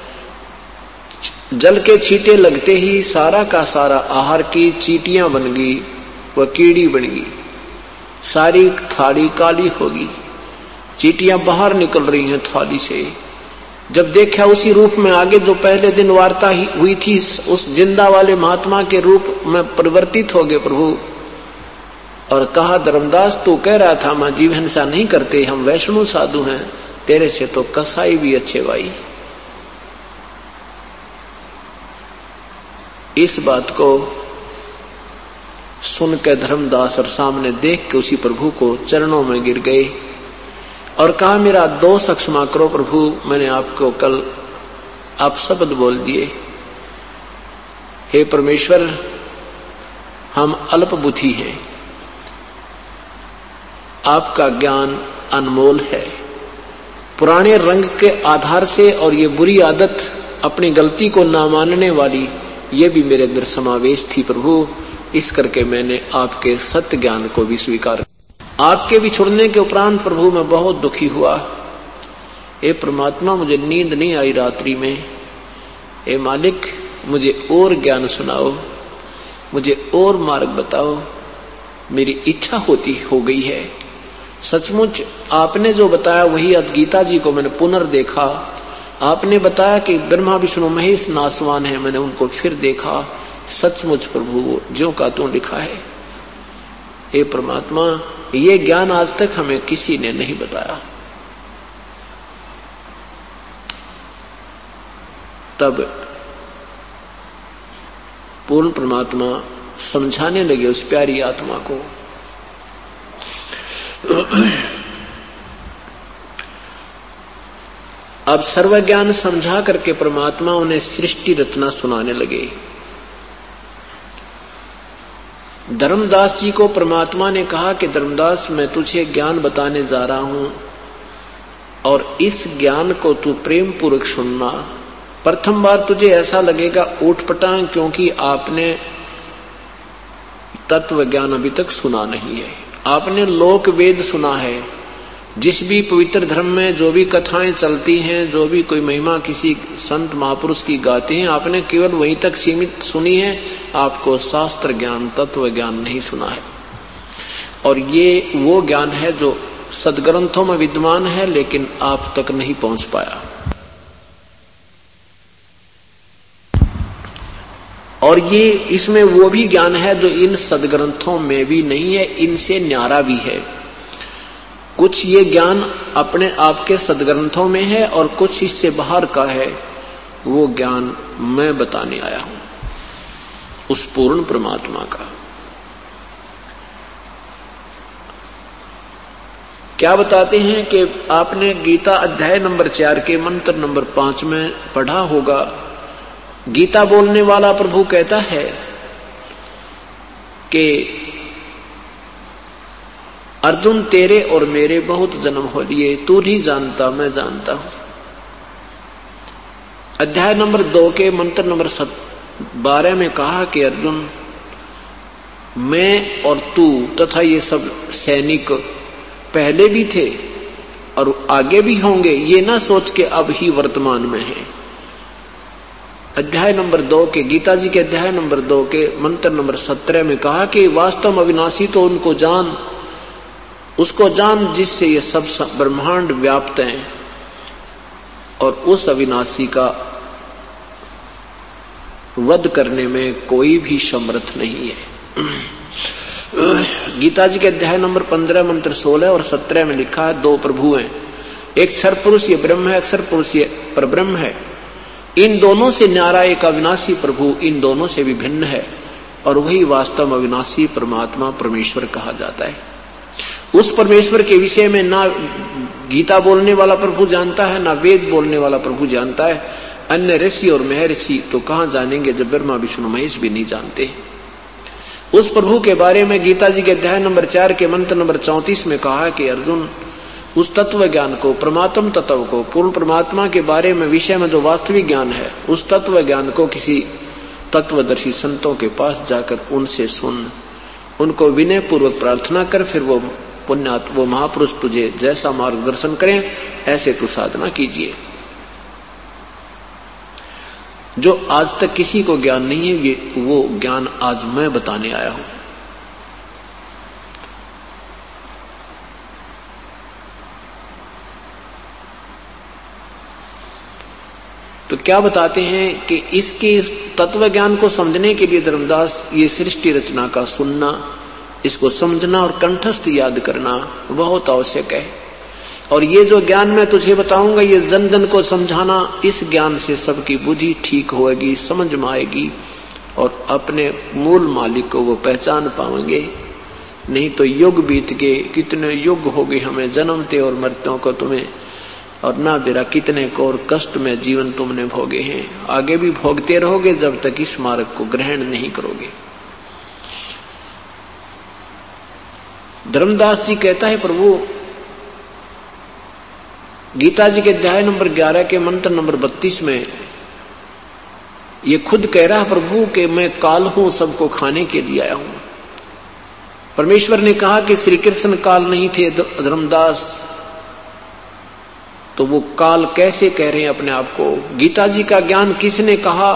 जल के छींटे लगते ही सारा का सारा आहार की चींटियां बन गई, वह कीड़ी बन गई, सारी थाली काली होगी, चींटियां बाहर निकल रही हैं थाली से। जब देखा उसी रूप में आगे जो पहले दिन वार्ता हुई थी उस जिंदा वाले महात्मा के रूप में परिवर्तित हो गए प्रभु, और कहा धर्मदास तू कह रहा था मैं जीव हिंसा नहीं करते, हम वैष्णव साधु हैं, तेरे से तो कसाई भी अच्छे भाई। इस बात को सुनकर धर्मदास और सामने देख के उसी प्रभु को चरणों में गिर गए और कहा मेरा दोष क्षमा करो प्रभु, मैंने आपको कल आप शब्द बोल दिए। हे परमेश्वर हम अल्प बुद्धि हैं, आपका ज्ञान अनमोल है। पुराने रंग के आधार से और ये बुरी आदत अपनी गलती को ना मानने वाली ये भी मेरे अंदर समावेश थी प्रभु, इस करके मैंने आपके सत्य ज्ञान को भी स्वीकार। आपके बिछुड़ने के उपरांत प्रभु मैं बहुत दुखी हुआ। हे परमात्मा मुझे नींद नहीं आई रात्रि में, ए मालिक मुझे और ज्ञान सुनाओ, मुझे और मार्ग बताओ, मेरी इच्छा हो गई है। सचमुच आपने जो बताया वही गीता जी को मैंने पुनर्देखा। आपने बताया कि ब्रह्मा विष्णु महेश नासवान है, मैंने उनको फिर देखा। सचमुच प्रभु ज्यों का त्यों लिखा है। हे परमात्मा, ये ज्ञान आज तक हमें किसी ने नहीं बताया। तब पूर्ण परमात्मा समझाने लगे उस प्यारी आत्मा को। अब सर्व ज्ञान समझा करके परमात्मा उन्हें सृष्टि रचना सुनाने लगे। धर्मदास जी को परमात्मा ने कहा कि धर्मदास, मैं तुझे ज्ञान बताने जा रहा हूं और इस ज्ञान को तू प्रेम पूर्वक सुनना। प्रथम बार तुझे ऐसा लगेगा ऊटपटांग, क्योंकि आपने तत्व ज्ञान अभी तक सुना नहीं है। आपने लोक वेद सुना है। जिस भी पवित्र धर्म में जो भी कथाएं चलती हैं, जो भी कोई महिमा किसी संत महापुरुष की गाते हैं, आपने केवल वहीं तक सीमित सुनी है। आपको शास्त्र ज्ञान, तत्व ज्ञान नहीं सुना है। और ये वो ज्ञान है जो सदग्रंथों में विद्यमान है, लेकिन आप तक नहीं पहुंच पाया। और ये इसमें वो भी ज्ञान है जो इन सदग्रंथों में भी नहीं है, इनसे न्यारा भी है। कुछ ये ज्ञान अपने आप के सदग्रंथों में है और कुछ इससे बाहर का है। वो ज्ञान मैं बताने आया हूं उस पूर्ण परमात्मा का। क्या बताते हैं कि आपने गीता अध्याय नंबर 4 के मंत्र नंबर 5 में पढ़ा होगा। गीता बोलने वाला प्रभु कहता है कि अर्जुन, तेरे और मेरे बहुत जन्म हो लिए, तू नहीं जानता, मैं जानता हूं। अध्याय नंबर 2 के मंत्र नंबर 12 में कहा कि अर्जुन, मैं और तू तथा ये सब सैनिक पहले भी थे और आगे भी होंगे, ये ना सोच के अब ही वर्तमान में है। अध्याय नंबर 2 के गीता जी के अध्याय नंबर 2 के मंत्र नंबर 17 में कहा कि वास्तव में अविनाशी तो उनको जान, उसको जान जिससे ये सब ब्रह्मांड व्याप्त हैं, और उस अविनाशी का वध करने में कोई भी समर्थ नहीं है। गीता जी के अध्याय नंबर 15 मंत्र 16 और 17 में लिखा है, 2 प्रभु हैं, एक क्षर पुरुष ये ब्रह्म है, अक्षर पुरुष ये परब्रह्म है। इन दोनों से न्यारा एक अविनाशी प्रभु इन दोनों से भी भिन्न है, और वही वास्तव में अविनाशी परमात्मा परमेश्वर कहा जाता है। उस परमेश्वर के विषय में ना गीता बोलने वाला प्रभु जानता है, ना वेद बोलने वाला प्रभु जानता है। अन्य ऋषि और महर्षि तो कहां जानेंगे जब ब्रह्मा विष्णु महेश भी नहीं जानते। उस प्रभु के बारे में गीता जी के अध्याय नंबर 4 के मंत्र नंबर 34 में कहा कि अर्जुन, उस तत्व ज्ञान को, परमात्म तत्व को, पूर्ण परमात्मा के बारे में विषय में जो वास्तविक ज्ञान है, उस तत्व ज्ञान को किसी तत्वदर्शी संतों के पास जाकर उनसे सुन, उनको विनय पूर्वक प्रार्थना कर, फिर वो पुण्यात्मा, वो महापुरुष तुझे जैसा मार्गदर्शन करें ऐसे तू साधना कीजिए। जो आज तक किसी को ज्ञान नहीं है, ये वो ज्ञान आज मैं बताने आया हूं। तो क्या बताते हैं कि इसके तत्व ज्ञान को समझने के लिए धर्मदास ये सृष्टि रचना का सुनना, इसको समझना और कंठस्थ याद करना बहुत आवश्यक है। और ये जो ज्ञान मैं तुझे बताऊंगा, ये जन जन को समझाना, इस ज्ञान से सबकी बुद्धि ठीक होगी, समझ में आएगी और अपने मूल मालिक को वो पहचान पाएंगे। नहीं तो युग बीत गए, कितने युग हो गए हमें जन्मते और मरते को तुम्हें, और ना बेरा कितने को और कष्ट में जीवन तुमने भोगे हैं, आगे भी भोगते रहोगे जब तक इस मार्ग को ग्रहण नहीं करोगे। धर्मदास जी कहता है, प्रभु गीता जी के अध्याय नंबर 11 के मंत्र नंबर 32 में ये खुद कह रहा है प्रभु कि मैं काल हूं, सबको खाने के लिए आया हूं। परमेश्वर ने कहा कि श्री कृष्ण काल नहीं थे धर्मदास, तो वो काल कैसे कह रहे हैं अपने आप को? गीता जी का ज्ञान किसने कहा?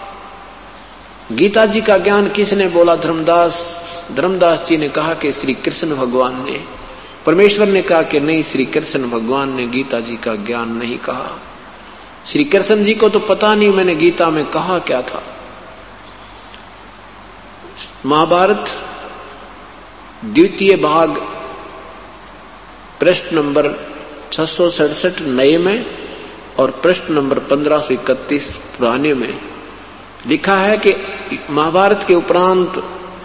गीता जी का ज्ञान किसने बोला? धर्मदास जी ने कहा कि श्री कृष्ण भगवान ने। परमेश्वर ने कहा कि नहीं, श्री कृष्ण भगवान ने गीता जी का ज्ञान नहीं कहा। श्री कृष्ण जी को तो पता नहीं मैंने गीता में कहा क्या था। महाभारत द्वितीय भाग पृष्ठ नंबर 667 नए में और पृष्ठ नंबर 1531 पुराने में लिखा है कि महाभारत के उपरांत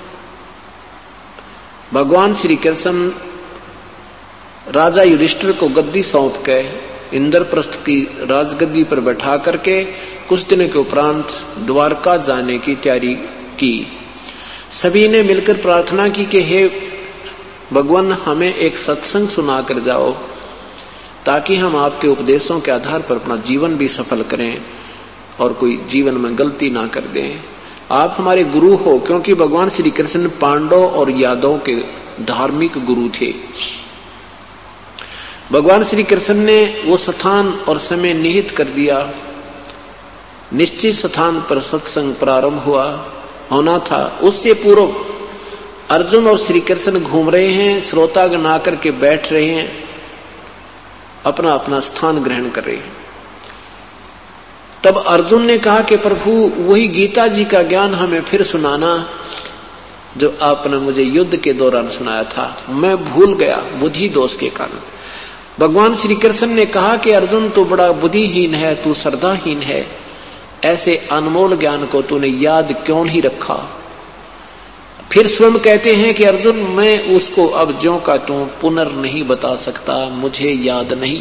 भगवान श्री कृष्ण राजा युधिष्ठिर को गद्दी सौंप के इंद्रप्रस्थ की राजगद्दी पर बैठा करके कुछ दिनों के उपरांत द्वारका जाने की तैयारी की। सभी ने मिलकर प्रार्थना की कि हे भगवान, हमें एक सत्संग सुना कर जाओ ताकि हम आपके उपदेशों के आधार पर अपना जीवन भी सफल करें और कोई जीवन में गलती ना कर दें। आप हमारे गुरु हो, क्योंकि भगवान श्री कृष्ण पांडव और यादवों के धार्मिक गुरु थे। भगवान श्री कृष्ण ने वो स्थान और समय निहित कर दिया। निश्चित स्थान पर सत्संग प्रारंभ होना था। उससे पूर्व अर्जुन और श्री कृष्ण घूम रहे हैं, श्रोतागण आकर के बैठ रहे हैं, अपना अपना स्थान ग्रहण कर रहे हैं। तब अर्जुन ने कहा कि प्रभु, वही गीता जी का ज्ञान हमें फिर सुनाना जो आपने मुझे युद्ध के दौरान सुनाया था। मैं भूल गया बुद्धि दोष के कारण। भगवान श्री कृष्ण ने कहा कि अर्जुन, तू बड़ा बुद्धिहीन है, तू श्रद्धाहीन है, ऐसे अनमोल ज्ञान को तूने याद क्यों नहीं रखा? फिर स्वयं कहते हैं कि अर्जुन, मैं उसको अब ज्यों का त्यों पुनर् नहीं बता सकता, मुझे याद नहीं।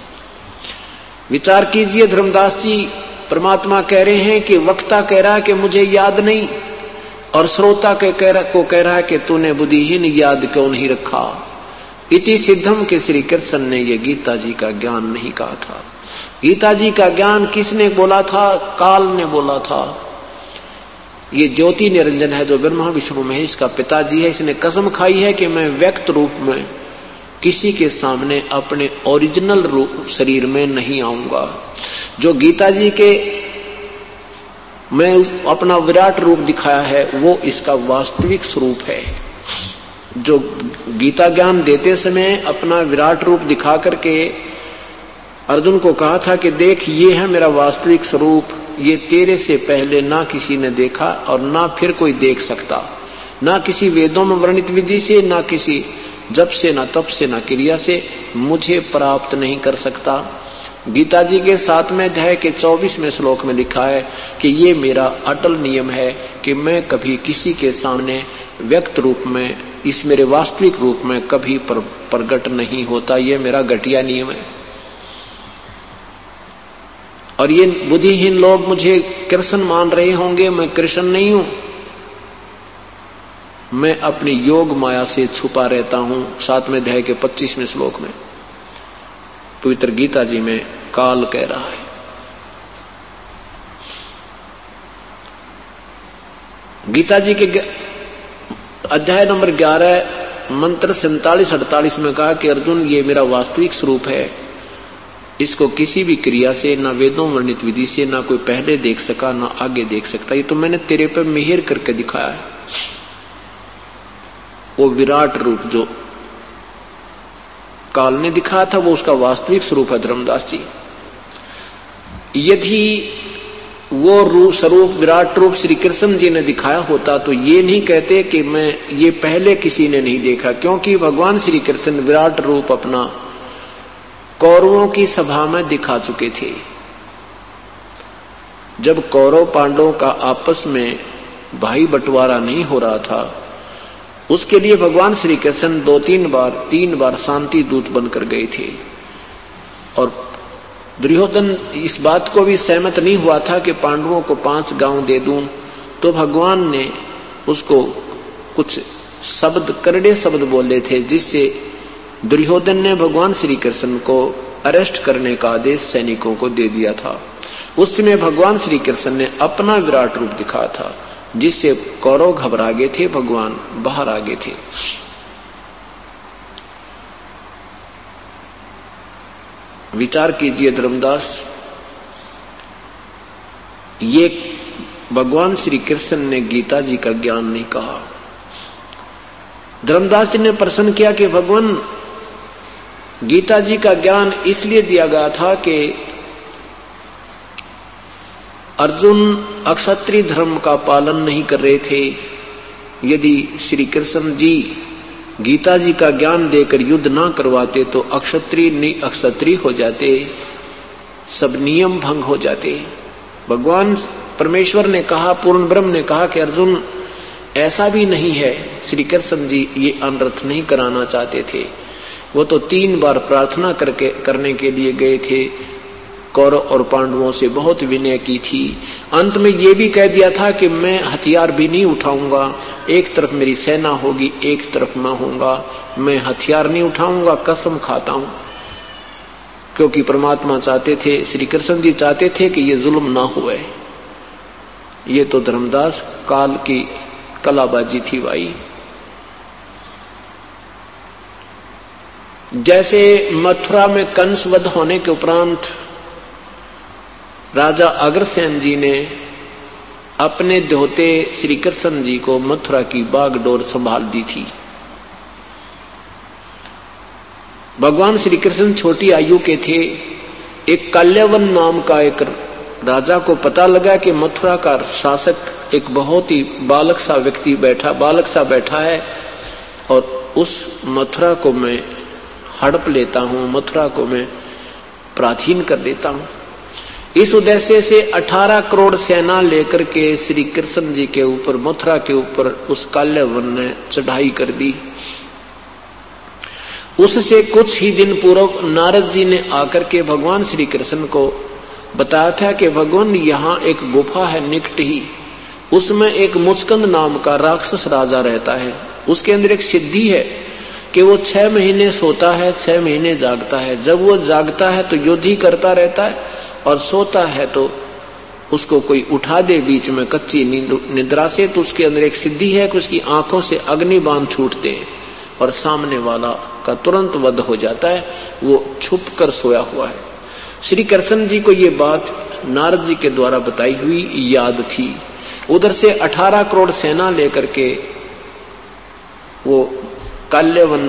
विचार कीजिए धर्मदास जी, परमात्मा कह रहे हैं कि वक्ता कह रहा है कि मुझे याद नहीं, और श्रोता को कह रहा है कि तूने बुद्धिहीन याद क्यों नहीं रखा। इति सिद्धम के श्री कृष्ण ने ये गीता जी का ज्ञान नहीं कहा था। गीता जी का ज्ञान किसने बोला था? काल ने बोला था। ये ज्योति निरंजन है जो ब्रह्मा विष्णु महेश का पिताजी है। इसने कसम खाई है कि मैं व्यक्त रूप में किसी के सामने अपने ओरिजिनल रूप शरीर में नहीं आऊंगा। जो गीता जी के मैं अपना विराट रूप दिखाया है वो इसका वास्तविक स्वरूप है। जो गीता ज्ञान देते समय अपना विराट रूप दिखा करके अर्जुन को कहा था कि देख, ये है मेरा वास्तविक स्वरूप, ये तेरे से पहले ना किसी ने देखा और ना फिर कोई देख सकता, ना किसी वेदों में वर्णित विधि से, ना किसी जप से, ना तप से, ना क्रिया से मुझे प्राप्त नहीं कर सकता। गीता जी के 7वें अध्याय के 24वें श्लोक में लिखा है कि ये मेरा अटल नियम है कि मैं कभी किसी के सामने व्यक्त रूप में, इस मेरे वास्तविक रूप में कभी प्रकट नहीं होता। ये मेरा घटिया नियम है। और ये बुद्धिहीन लोग मुझे कृष्ण मान रहे होंगे, मैं कृष्ण नहीं हूं, मैं अपनी योग माया से छुपा रहता हूं। 7वें अध्याय के 25वें श्लोक में पवित्र गीता जी में काल कह रहा है। गीता जी के अध्याय नंबर 11 मंत्र 47-48 में कहा कि अर्जुन, ये मेरा वास्तविक स्वरूप है, इसको किसी भी क्रिया से, ना वेदों वर्णित विधि से, ना कोई पहले देख सका ना आगे देख सकता। ये तो मैंने तेरे पे मेहर करके दिखाया है। वो विराट रूप जो काल ने दिखाया था वो उसका वास्तविक स्वरूप है धर्मदास जी। यदि वो स्वरूप विराट रूप श्री कृष्ण जी ने दिखाया होता तो ये नहीं कहते कि मैं ये पहले किसी ने नहीं देखा, क्योंकि भगवान श्री कृष्ण विराट रूप अपना कौरवों की सभा में दिखा चुके थे। जब कौरव पांडवों का आपस में भाई बंटवारा नहीं हो रहा था, उसके लिए भगवान श्री कृष्ण 3 बार शांति दूत बनकर गए थे। और दुर्योधन इस बात को भी सहमत नहीं हुआ था कि पांडवों को 5 गांव दे दूं, तो भगवान ने उसको कुछ शब्द, करड़े शब्द बोले थे, जिससे दुर्योधन ने भगवान श्री कृष्ण को अरेस्ट करने का आदेश सैनिकों को दे दिया था। उस समय भगवान श्री कृष्ण ने अपना विराट रूप दिखाया था, जिससे कौरव घबरा गए थे, भगवान बाहर आ गए थे। विचार कीजिए धर्मदास, ये भगवान श्री कृष्ण ने गीता जी का ज्ञान नहीं कहा। धर्मदास जी ने प्रश्न किया कि भगवान गीता जी का ज्ञान इसलिए दिया गया था कि अर्जुन अक्षत्रिय धर्म का पालन नहीं कर रहे थे। यदि श्री कृष्ण जी गीता जी का ज्ञान देकर युद्ध ना करवाते तो अक्षत्रिय हो जाते, सब नियम भंग हो जाते। भगवान परमेश्वर ने कहा, पूर्ण ब्रह्म ने कहा कि अर्जुन ऐसा भी नहीं है। श्री कृष्ण जी ये अनर्थ नहीं कराना चाहते थे। वो तो 3 बार प्रार्थना करने के लिए गए थे, कौरव और पांडवों से बहुत विनय की थी। अंत में ये भी कह दिया था कि मैं हथियार भी नहीं उठाऊंगा, एक तरफ मेरी सेना होगी, एक तरफ मैं होऊंगा, मैं हथियार नहीं उठाऊंगा, कसम खाता हूं। क्योंकि परमात्मा चाहते थे, श्री कृष्ण जी चाहते थे कि ये जुल्म ना हुए। ये तो धर्मदास काल की कलाबाजी थी भाई। जैसे मथुरा में कंस वध होने के उपरांत राजा अग्रसेन जी ने अपने दोहते श्री कृष्ण जी को मथुरा की बागडोर संभाल दी थी। भगवान श्री कृष्ण छोटी आयु के थे। एक काल्यवन नाम का एक राजा को पता लगा कि मथुरा का शासक एक बहुत ही बालक सा बैठा है और उस मथुरा को मैं हड़प लेता हूं, मथुरा को मैं प्राचीन कर देता हूं। इस उद्देश्य से 18 करोड़ सेना लेकर के श्री कृष्ण जी के ऊपर, मथुरा के ऊपर उस काल्यवन ने चढ़ाई कर दी। उससे कुछ ही दिन पूर्व नारद जी ने आकर के भगवान श्री कृष्ण को बताया था कि भगवान यहाँ एक गुफा है निकट ही, उसमें एक मुचकंद नाम का राक्षस राजा रहता है। उसके अंदर एक सिद्धि है कि वो 6 महीने सोता है, 6 महीने जागता है। जब वो जागता है तो युद्ध ही करता रहता है और सोता है तो उसको कोई उठा दे बीच में कच्ची निद्रा से, तो उसके अंदर एक सिद्धि है कि उसकी आंखों से अग्नि बाण छूटते हैं और सामने वाला का तुरंत वध हो जाता है। वो छुप कर सोया हुआ है। श्री कृष्ण जी को ये बात नारद जी के द्वारा बताई हुई याद थी। उधर से 18 करोड़ सेना लेकर के वो काल्यवन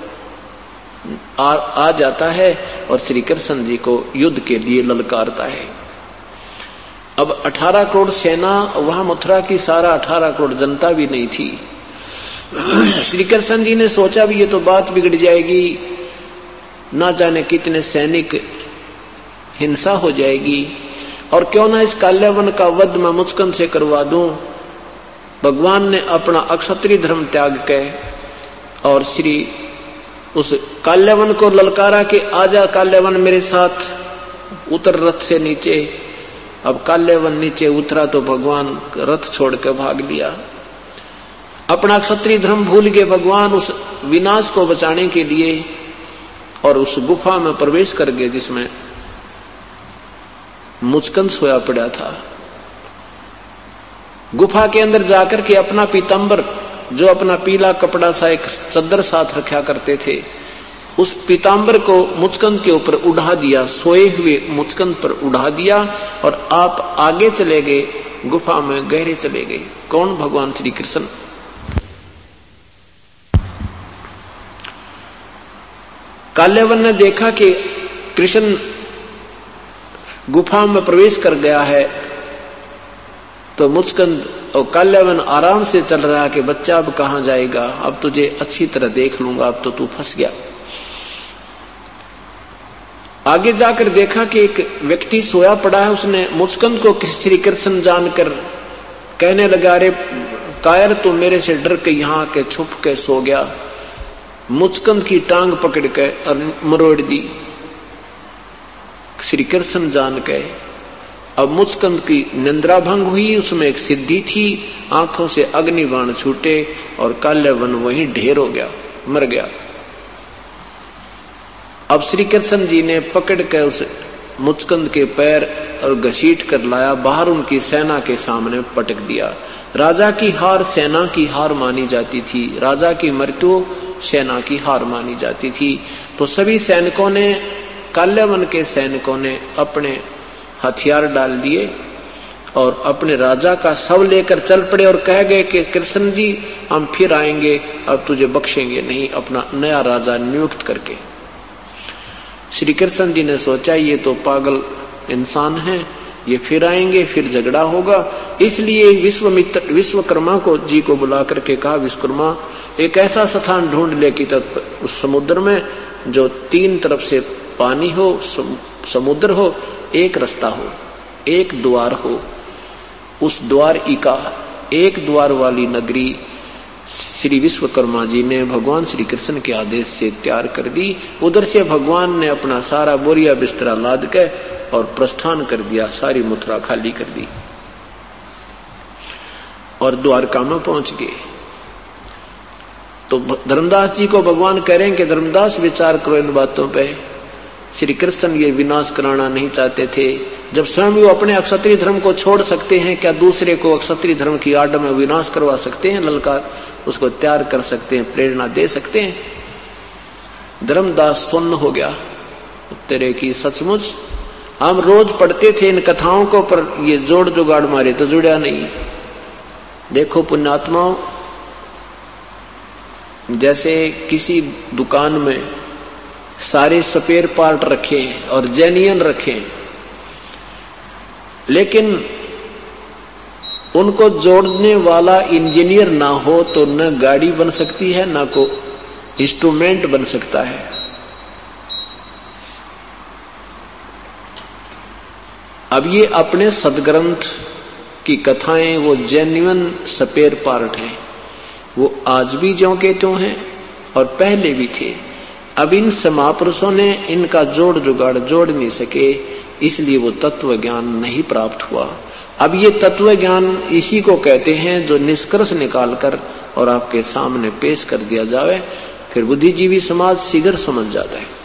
आ जाता है और श्री कृष्ण जी को युद्ध के लिए ललकारता है। अब 18 करोड़ सेना, वहां मथुरा की सारा 18 करोड़ जनता भी नहीं थी। श्री कृष्ण जी ने सोचा भी ये तो बात बिगड़ जाएगी, ना जाने कितने सैनिक, हिंसा हो जाएगी, और क्यों ना इस काल्यवन का वध मैं मुचकंद से करवा दूं। भगवान ने अपना अक्षत्रिय धर्म त्याग के और श्री उस काल्यवन को ललकारा कि आजा काल्यवन मेरे साथ, उतर रथ से नीचे। अब काल्यवन नीचे उतरा तो भगवान रथ छोड़ के भाग लिया। अपना क्षत्रिय धर्म भूल गए भगवान उस विनाश को बचाने के लिए, और उस गुफा में प्रवेश कर गए जिसमें मुचकंद सोया पड़ा था। गुफा के अंदर जाकर के अपना पीतांबर, जो अपना पीला कपड़ा सा एक चद्दर साथ रखा करते थे, उस पीतांबर को मुचकंद के ऊपर उड़ा दिया, सोए हुए मुचकंद पर उड़ा दिया, और आप आगे चले गए, गुफा में गहरे चले गए। कौन? भगवान श्री कृष्ण। काल्यवन ने देखा कि कृष्ण गुफा में प्रवेश कर गया है, तो मुचकंद और काल्यवन आराम से चल रहा कि बच्चा अब कहां जाएगा, अब तुझे अच्छी तरह देख लूंगा, अब तो तू फंस गया। आगे जाकर देखा कि एक व्यक्ति सोया पड़ा है। उसने मुचकंद को श्री कृष्ण जानकर कहने लगा, अरे कायर, तू मेरे से डर के यहाँ के छुप के सो गया। मुचकंद की टांग पकड़ के और मरोड़ दी श्री कृष्ण जान के। अब मुचकंद की निंद्रा भंग हुई, उसमें एक सिद्धि थी, आंखों से अग्निबाण छूटे और काल्यवन वहीं ढेर हो गया, मर गया। अब श्री कृष्ण जी ने पकड़ के उस मुचकंद के पैर और घसीट कर लाया, बाहर उनकी सेना के सामने पटक दिया। राजा की हार सेना की हार मानी जाती थी, राजा की मृत्यु सेना की हार मानी जाती थी। तो सभी सैनिकों ने काल्यावन के सैनिकों ने अपने हथियार डाल दिए और अपने राजा का शव लेकर चल पड़े और कह गए कि कृष्ण जी हम फिर आएंगे, अब तुझे बख्शेंगे नहीं, अपना नया राजा नियुक्त करके। श्री कृष्ण जी ने सोचा ये तो पागल इंसान है, ये फिर आएंगे, फिर झगड़ा होगा, इसलिए विश्वकर्मा को जी को बुला करके कहा, विश्वकर्मा एक ऐसा स्थान ढूंढ ले कि उस समुद्र में जो 3 तरफ से पानी हो, समुद्र हो, एक रास्ता हो, एक द्वार हो, उस द्वार का एक द्वार वाली नगरी श्री विश्वकर्मा जी ने भगवान श्री कृष्ण के आदेश से तैयार कर दी। उधर से भगवान ने अपना सारा बोरिया बिस्तरा लाद के और प्रस्थान कर दिया, सारी मथुरा खाली कर दी और द्वारका में पहुंच गए। तो धर्मदास जी को भगवान कह रहे हैं कि धर्मदास विचार करो इन बातों पे। श्री कृष्ण ये विनाश कराना नहीं चाहते थे। जब स्वयं वो अपने अक्षत्रिय धर्म को छोड़ सकते हैं, क्या दूसरे को अक्षत्रिय धर्म की आड़ में विनाश करवा सकते हैं? ललकार उसको तैयार कर सकते हैं, प्रेरणा दे सकते हैं। धर्मदास सुन्न हो गया, तेरे की सचमुच हम रोज पढ़ते थे इन कथाओं को, पर ये जोड़ जुगाड़ मारे तो जुड़ा नहीं। देखो पुण्यात्माओं, जैसे किसी दुकान में सारे स्पेयर पार्ट रखे हैं और जेन्युइन रखे हैं, लेकिन उनको जोड़ने वाला इंजीनियर ना हो तो न गाड़ी बन सकती है, न को इंस्ट्रूमेंट बन सकता है। अब ये अपने सदग्रंथ की कथाएं वो जेन्युइन स्पेयर पार्ट हैं, वो आज भी ज्यों के त्यों हैं और पहले भी थे। अब इन महापुरुषों ने इनका जोड़ जुगाड़ जोड़ नहीं सके, इसलिए वो तत्व ज्ञान नहीं प्राप्त हुआ। अब ये तत्व ज्ञान इसी को कहते हैं जो निष्कर्ष निकालकर और आपके सामने पेश कर दिया जाए, फिर बुद्धिजीवी समाज शीघ्र समझ जाता है।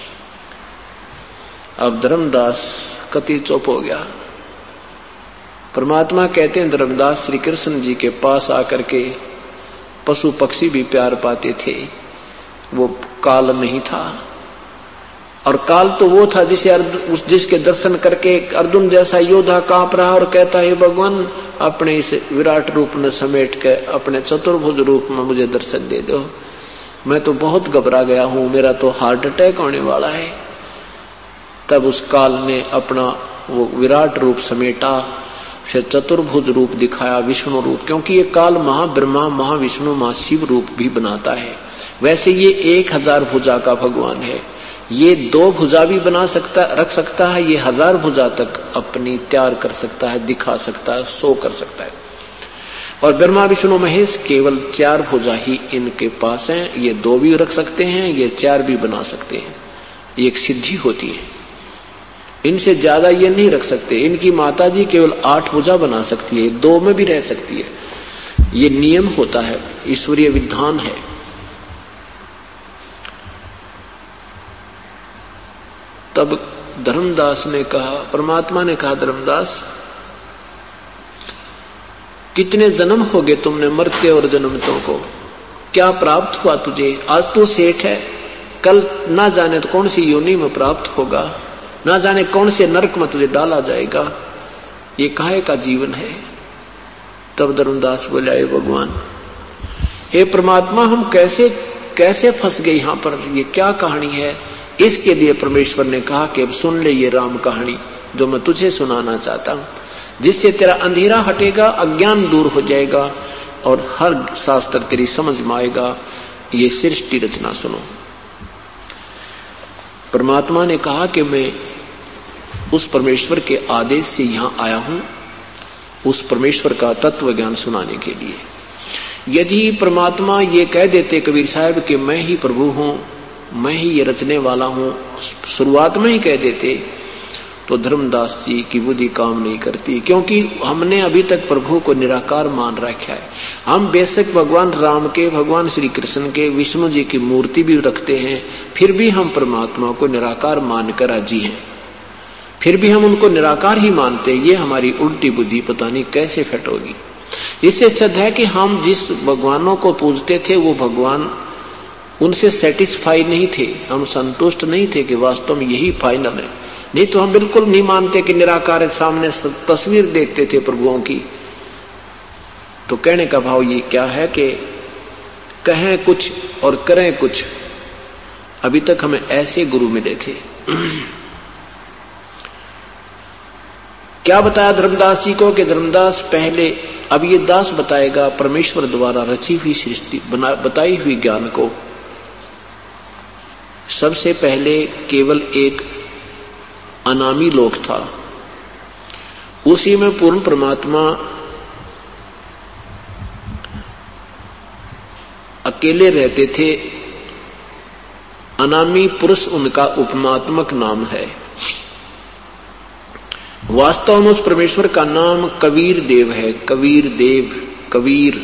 अब धर्मदास कति चुप हो गया। परमात्मा कहते हैं धर्मदास श्री कृष्ण जी के पास आकर के पशु पक्षी भी प्यार पाते थे, वो काल नहीं था। और काल तो वो था जिसके दर्शन करके अर्जुन जैसा योद्धा कांप रहा और कहता है भगवान अपने इस विराट रूप में समेट के अपने चतुर्भुज रूप में मुझे दर्शन दे दो, मैं तो बहुत घबरा गया हूं, मेरा तो हार्ट अटैक होने वाला है। तब उस काल ने अपना वो विराट रूप समेटा, फिर चतुर्भुज रूप दिखाया, विष्णु रूप, क्योंकि ये काल महाब्रह्मा महाविष्णु महाशिव रूप भी बनाता है। वैसे ये 1000 भुजा का भगवान है, ये 2 भुजा भी बना सकता रख सकता है, ये 1000 भुजा तक अपनी तैयार कर सकता है, दिखा सकता है, शो कर सकता है। और ब्रह्मा विष्णु महेश केवल 4 भुजा ही इनके पास हैं, ये 2 भी रख सकते हैं, ये 4 भी बना सकते हैं, ये एक सिद्धि होती है। इनसे ज्यादा ये नहीं रख सकते। इनकी माता जी केवल 8 भुजा बना सकती है, 2 में भी रह सकती है, ये नियम होता है, ईश्वरीय विधान है। तब धर्मदास ने कहा, परमात्मा ने कहा, धर्मदास कितने जन्म हो गए तुमने मरते और जन्मतों को, क्या प्राप्त हुआ तुझे? आज तू सेठ है, कल ना जाने तो कौन सी योनि में प्राप्त होगा, ना जाने कौन से नरक में तुझे डाला जाएगा, ये काहे का जीवन है? तब धर्मदास बोला, हे भगवान, हे परमात्मा, हम कैसे फंस गए यहां पर, ये क्या कहानी है? इसके लिए परमेश्वर ने कहा कि अब सुन ले ये राम कहानी जो मैं तुझे सुनाना चाहता हूं, जिससे तेरा अंधेरा हटेगा, अज्ञान दूर हो जाएगा और हर शास्त्र तेरी समझ में आएगा। ये सृष्टि रचना सुनो। परमात्मा ने कहा कि मैं उस परमेश्वर के आदेश से यहां आया हूं, उस परमेश्वर का तत्व ज्ञान सुनाने के लिए। यदि परमात्मा ये कह देते कबीर साहब कि मैं ही प्रभु हूं, मैं ही ये रचने वाला हूं, शुरुआत में ही कह देते, तो धर्मदास जी की बुद्धि काम नहीं करती, क्योंकि हमने अभी तक प्रभु को निराकार मान रखा है। हम बेशक भगवान राम के, भगवान श्री कृष्ण के, विष्णु जी की मूर्ति भी रखते हैं, फिर भी हम परमात्मा को निराकार मानकर राजी हैं, फिर भी हम उनको निराकार ही मानते हैं। ये हमारी उल्टी बुद्धि पता नहीं कैसे फिट होगी। इससे सिद्ध है कि हम जिस भगवानों को पूजते थे वो भगवान उनसे सेटिस्फाई नहीं थे, हम संतुष्ट नहीं थे कि वास्तव में यही फाइनल है। नहीं तो हम बिल्कुल नहीं मानते कि निराकार है, सामने तस्वीर देखते थे प्रभुओं की। तो कहने का भाव ये क्या है कि कहें कुछ और करें कुछ। अभी तक हमें ऐसे गुरु मिले थे। क्या बताया धर्मदास जी को कि धर्मदास पहले, अब ये दास बताएगा परमेश्वर द्वारा रची हुई सृष्टि, बताई हुई ज्ञान को। सबसे पहले केवल एक अनामी लोक था, उसी में पूर्ण परमात्मा अकेले रहते थे। अनामी पुरुष उनका उपमात्मक नाम है। वास्तव में उस परमेश्वर का नाम कबीर देव है। कबीर देव, कबीर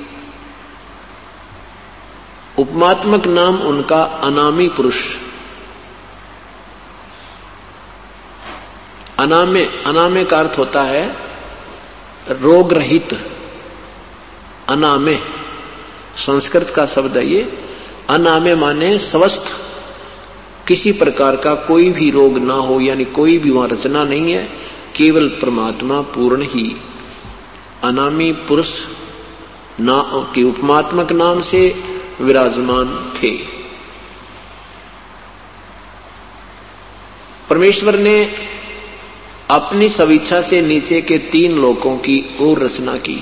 उपमात्मक नाम उनका अनामी पुरुष। अनामे, अनामे का अर्थ होता है रोग रहित। अनामे संस्कृत का शब्द है ये। अनामे माने स्वस्थ, किसी प्रकार का कोई भी रोग ना हो, यानी कोई भी वहां रचना नहीं है, केवल परमात्मा पूर्ण ही। अनामी पुरुष ना के उपमात्मक नाम से विराजमान थे। परमेश्वर ने अपनी स्वेच्छा से नीचे के 3 लोकों की और रचना की।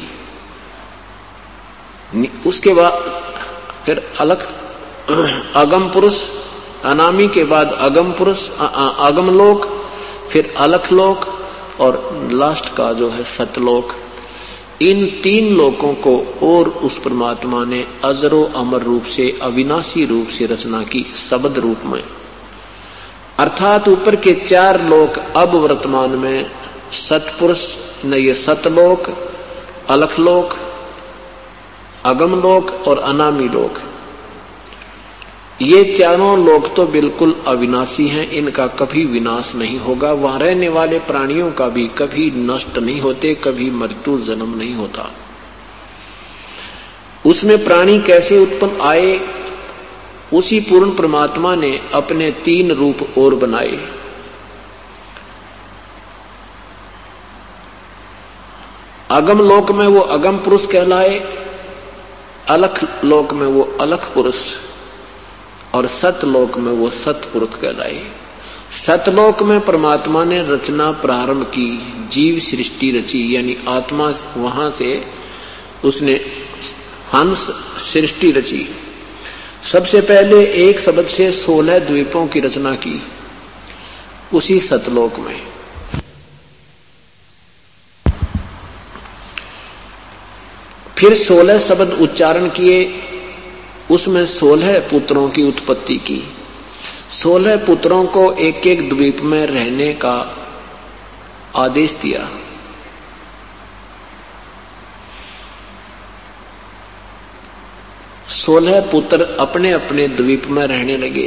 उसके बाद फिर अलग अगम पुरुष, अनामी के बाद अगम पुरुष, अगम लोक, फिर अलख लोक और लास्ट का जो है सतलोक। इन 3 लोकों को और उस परमात्मा ने अजरो अमर रूप से, अविनाशी रूप से रचना की, शब्द रूप में। अर्थात ऊपर के 4 लोक अब वर्तमान में सतपुरुष न, ये सतलोक, अलखलोक, अगम लोक और अनामी लोक, ये चारों लोक तो बिल्कुल अविनाशी हैं। इनका कभी विनाश नहीं होगा। वहां रहने वाले प्राणियों का भी कभी नष्ट नहीं होते, कभी मृत्यु जन्म नहीं होता। उसमें प्राणी कैसे उत्पन्न आए, उसी पूर्ण परमात्मा ने अपने 3 रूप और बनाए। अगम लोक में वो अगम पुरुष कहलाए, अलख लोक में वो अलख पुरुष और सतलोक में वो सतपुरुष कहलाए। सतलोक में परमात्मा ने रचना प्रारंभ की, जीव सृष्टि रची, यानी आत्मा, वहां से उसने हंस सृष्टि रची। सबसे पहले एक शब्द से 16 द्वीपों की रचना की उसी सतलोक में। फिर 16 शब्द उच्चारण किए, उसमें 16 पुत्रों की उत्पत्ति की। 16 पुत्रों को एक एक द्वीप में रहने का आदेश दिया। सोलह पुत्र अपने अपने द्वीप में रहने लगे।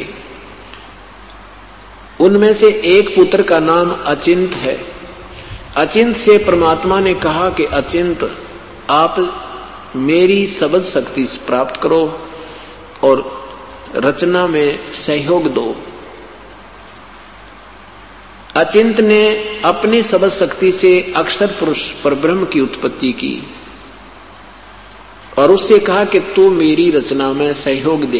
उनमें से एक पुत्र का नाम अचिंत है। अचिंत से परमात्मा ने कहा कि अचिंत, आप मेरी शब्द शक्ति प्राप्त करो और रचना में सहयोग दो। अचिंत ने अपनी शब्द शक्ति से अक्षर पुरुष परब्रह्म की उत्पत्ति की और उससे कहा कि तू मेरी रचना में सहयोग दे।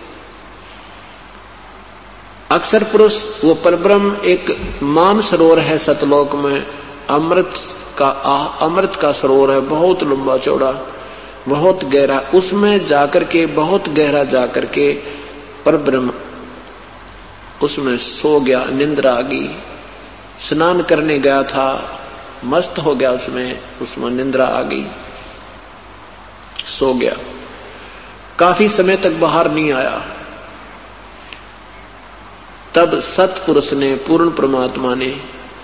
अक्षर पुरुष वो परब्रह्म एक मान सरोवर है सतलोक में, अमृत का सरोवर है, बहुत लंबा चौड़ा, बहुत गहरा। उसमें जाकर के, बहुत गहरा जाकर के परब्रह्म उसमें सो गया, निंद्रा आ गई। स्नान करने गया था, मस्त हो गया, उसमें निंद्रा आ गई, सो गया। काफी समय तक बाहर नहीं आया। तब सतपुरुष ने, पूर्ण परमात्मा ने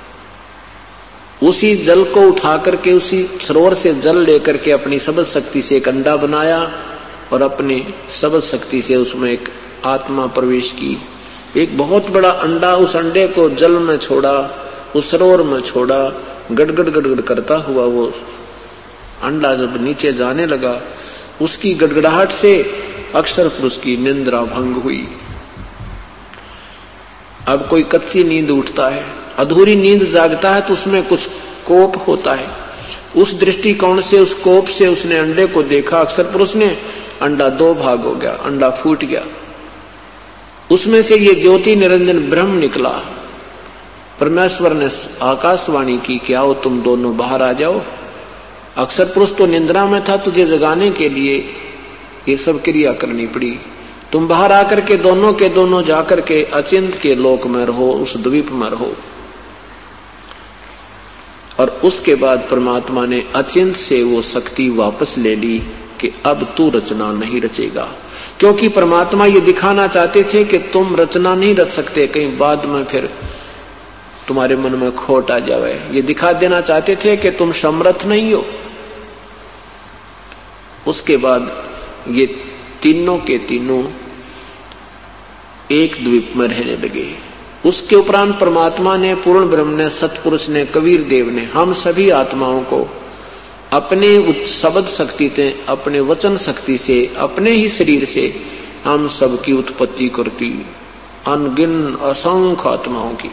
उसी जल को उठा करके, उसी सरोवर से जल लेकर के अपनी शब्द शक्ति से एक अंडा बनाया और अपनी शब्द शक्ति से उसमें एक आत्मा प्रवेश की। एक बहुत बड़ा अंडा, उस अंडे को जल में छोड़ा, उस सरोवर में छोड़ा। गड़गड़ गड़गड़ करता हुआ वो अंडा जब नीचे जाने लगा, उसकी गड़गड़ाहट से अक्षर पुरुष की निंद्रा भंग हुई। अब कोई कच्ची नींद उठता है, अधूरी नींद जागता है तो उसमें कुछ कोप होता है। उस दृष्टिकोण से, उस कोप से उसने अंडे को देखा। अक्षर पुरुष ने, अंडा दो भाग हो गया, अंडा फूट गया, उसमें से ये ज्योति निरंजन ब्रह्म निकला। परमेश्वर ने आकाशवाणी की, क्या हो तुम दोनों बाहर आ जाओ। अक्षर पुरुष तो निंद्रा में था, तुझे जगाने के लिए ये सब क्रिया करनी पड़ी। तुम बाहर आकर के दोनों के दोनों जाकर के अचिंत के लोक में रहो, उस द्वीप में रहो। और उसके बाद परमात्मा ने अचिंत से वो शक्ति वापस ले ली कि अब तू रचना नहीं रचेगा, क्योंकि परमात्मा ये दिखाना चाहते थे कि तुम रचना नहीं रच सकते, कहीं बाद में फिर तुम्हारे मन में खोट आ जाए। ये दिखा देना चाहते थे कि तुम समर्थ नहीं हो। उसके बाद ये तीनों के तीनों एक द्वीप में रहने लगे। उसके उपरांत परमात्मा ने, पूर्ण ब्रह्म ने, सतपुरुष ने, कबीर देव ने हम सभी आत्माओं को अपने शब्द शक्ति से, अपने वचन शक्ति से, अपने ही शरीर से हम सबकी उत्पत्ति करती, अनगिन असंख्य आत्माओं की।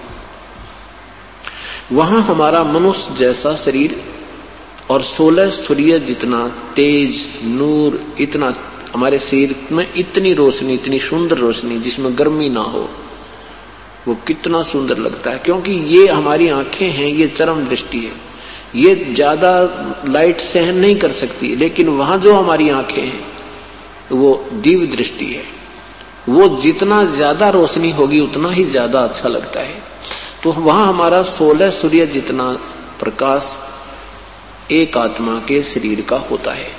वहां हमारा मनुष्य जैसा शरीर और 16 सूर्य जितना तेज नूर, इतना हमारे शरीर में इतनी रोशनी, इतनी सुंदर रोशनी जिसमें गर्मी ना हो, वो कितना सुंदर लगता है। क्योंकि ये हमारी आंखें हैं, ये चरम दृष्टि है, ये ज्यादा लाइट सहन नहीं कर सकती, लेकिन वहां जो हमारी आंखें हैं वो दिव्य दृष्टि है। वो जितना ज्यादा रोशनी होगी उतना ही ज्यादा अच्छा लगता है। तो वहां हमारा 16 सूर्य जितना प्रकाश एक आत्मा के शरीर का होता है।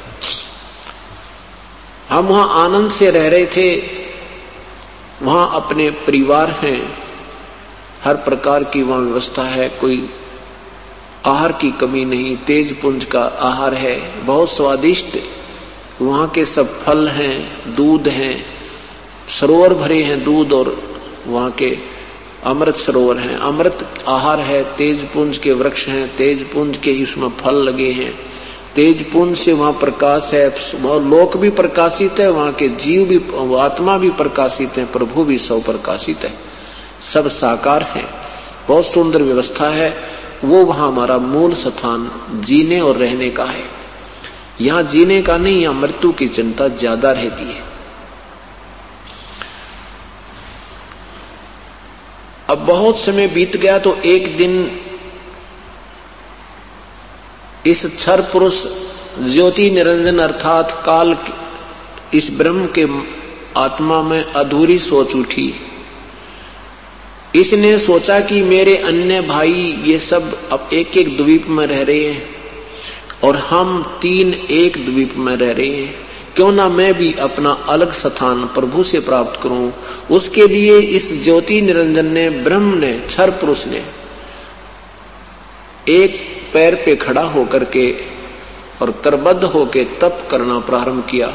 हम वहां आनंद से रह रहे थे, वहां अपने परिवार हैं, हर प्रकार की वहां व्यवस्था है, कोई आहार की कमी नहीं, तेज पुंज का आहार है, बहुत स्वादिष्ट। वहां के सब फल हैं, दूध हैं, सरोवर भरे हैं दूध, और वहां के अमृत सरोवर हैं, अमृत आहार है, तेज पुंज के वृक्ष हैं, तेज पुंज के ही उसमें फल लगे हैं, तेज पुंज से वहां प्रकाश है, लोक भी प्रकाशित है, वहां के जीव भी, आत्मा भी प्रकाशित है, प्रभु भी सब प्रकाशित है, सब साकार है, बहुत सुंदर व्यवस्था है। वो वहां हमारा मूल स्थान जीने और रहने का है। यहां जीने का नहीं, यहां मृत्यु की चिंता ज्यादा रहती है। अब बहुत समय बीत गया तो एक दिन इस क्षर पुरुष ज्योति निरंजन अर्थात काल, इस ब्रह्म के आत्मा में अधूरी सोच उठी। इसने सोचा कि मेरे अन्य भाई ये सब अब एक एक द्वीप में रह रहे हैं और हम तीन एक द्वीप में रह रहे हैं, क्यों ना मैं भी अपना अलग स्थान प्रभु से प्राप्त करूं। उसके लिए इस ज्योति निरंजन ने, ब्रह्म ने, क्षर पुरुष ने एक पैर पे खड़ा होकर के और करबद्ध होके तप करना प्रारंभ किया।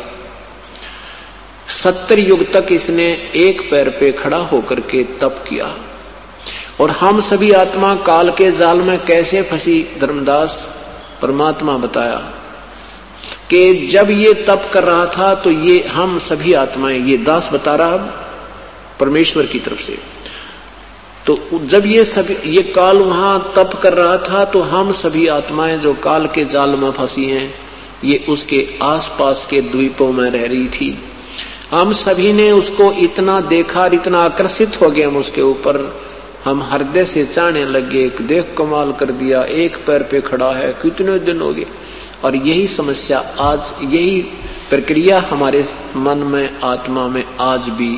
70 युग तक इसने एक पैर पे खड़ा होकर के तप किया। और हम सभी आत्मा काल के जाल में कैसे फंसी, धर्मदास परमात्मा बताया कि जब ये तप कर रहा था तो ये हम सभी आत्माएं, ये दास बता रहा परमेश्वर की तरफ से, तो जब ये काल वहां तप कर रहा था तो हम सभी आत्माएं जो काल के जाल में फंसी हैं, ये उसके आसपास के द्वीपों में रह रही थी। हम सभी ने उसको इतना देखा, इतना आकर्षित हो गए हम उसके ऊपर, हम हृदय से चाहने लगे, देख कमाल कर दिया, एक पैर पे खड़ा है, कितने दिन हो गए। और यही समस्या आज, यही प्रक्रिया हमारे मन में, आत्मा में आज भी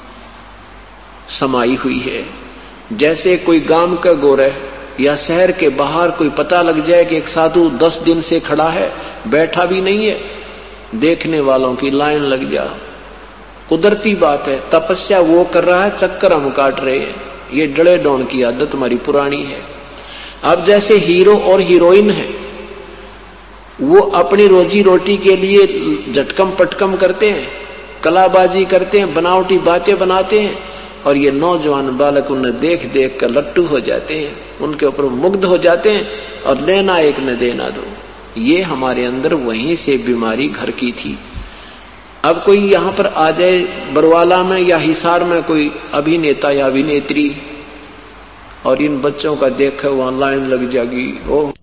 समाई हुई है। जैसे कोई गांव का गोरे या शहर के बाहर कोई पता लग जाए कि एक साधु 10 दिन से खड़ा है, बैठा भी नहीं है, देखने वालों की लाइन लग जा। कुदरती बात है, तपस्या वो कर रहा है, चक्कर हम काट रहे हैं। ये डड़े डोन की आदत हमारी पुरानी है। अब जैसे हीरो और हीरोइन है, वो अपनी रोजी रोटी के लिए झटकम पटकम करते हैं, कलाबाजी करते हैं, बनावटी बातें बनाते हैं, और ये नौजवान बालक उन्हें देख देख कर लट्टू हो जाते हैं, उनके ऊपर मुग्ध हो जाते हैं, और लेना एक न देना दो। ये हमारे अंदर वहीं से बीमारी घर की थी। अब कोई यहां पर आ जाए बरवाला में या हिसार में कोई अभिनेता या अभिनेत्री और इन बच्चों का देखे वहां लाइन लग जाएगी, ओ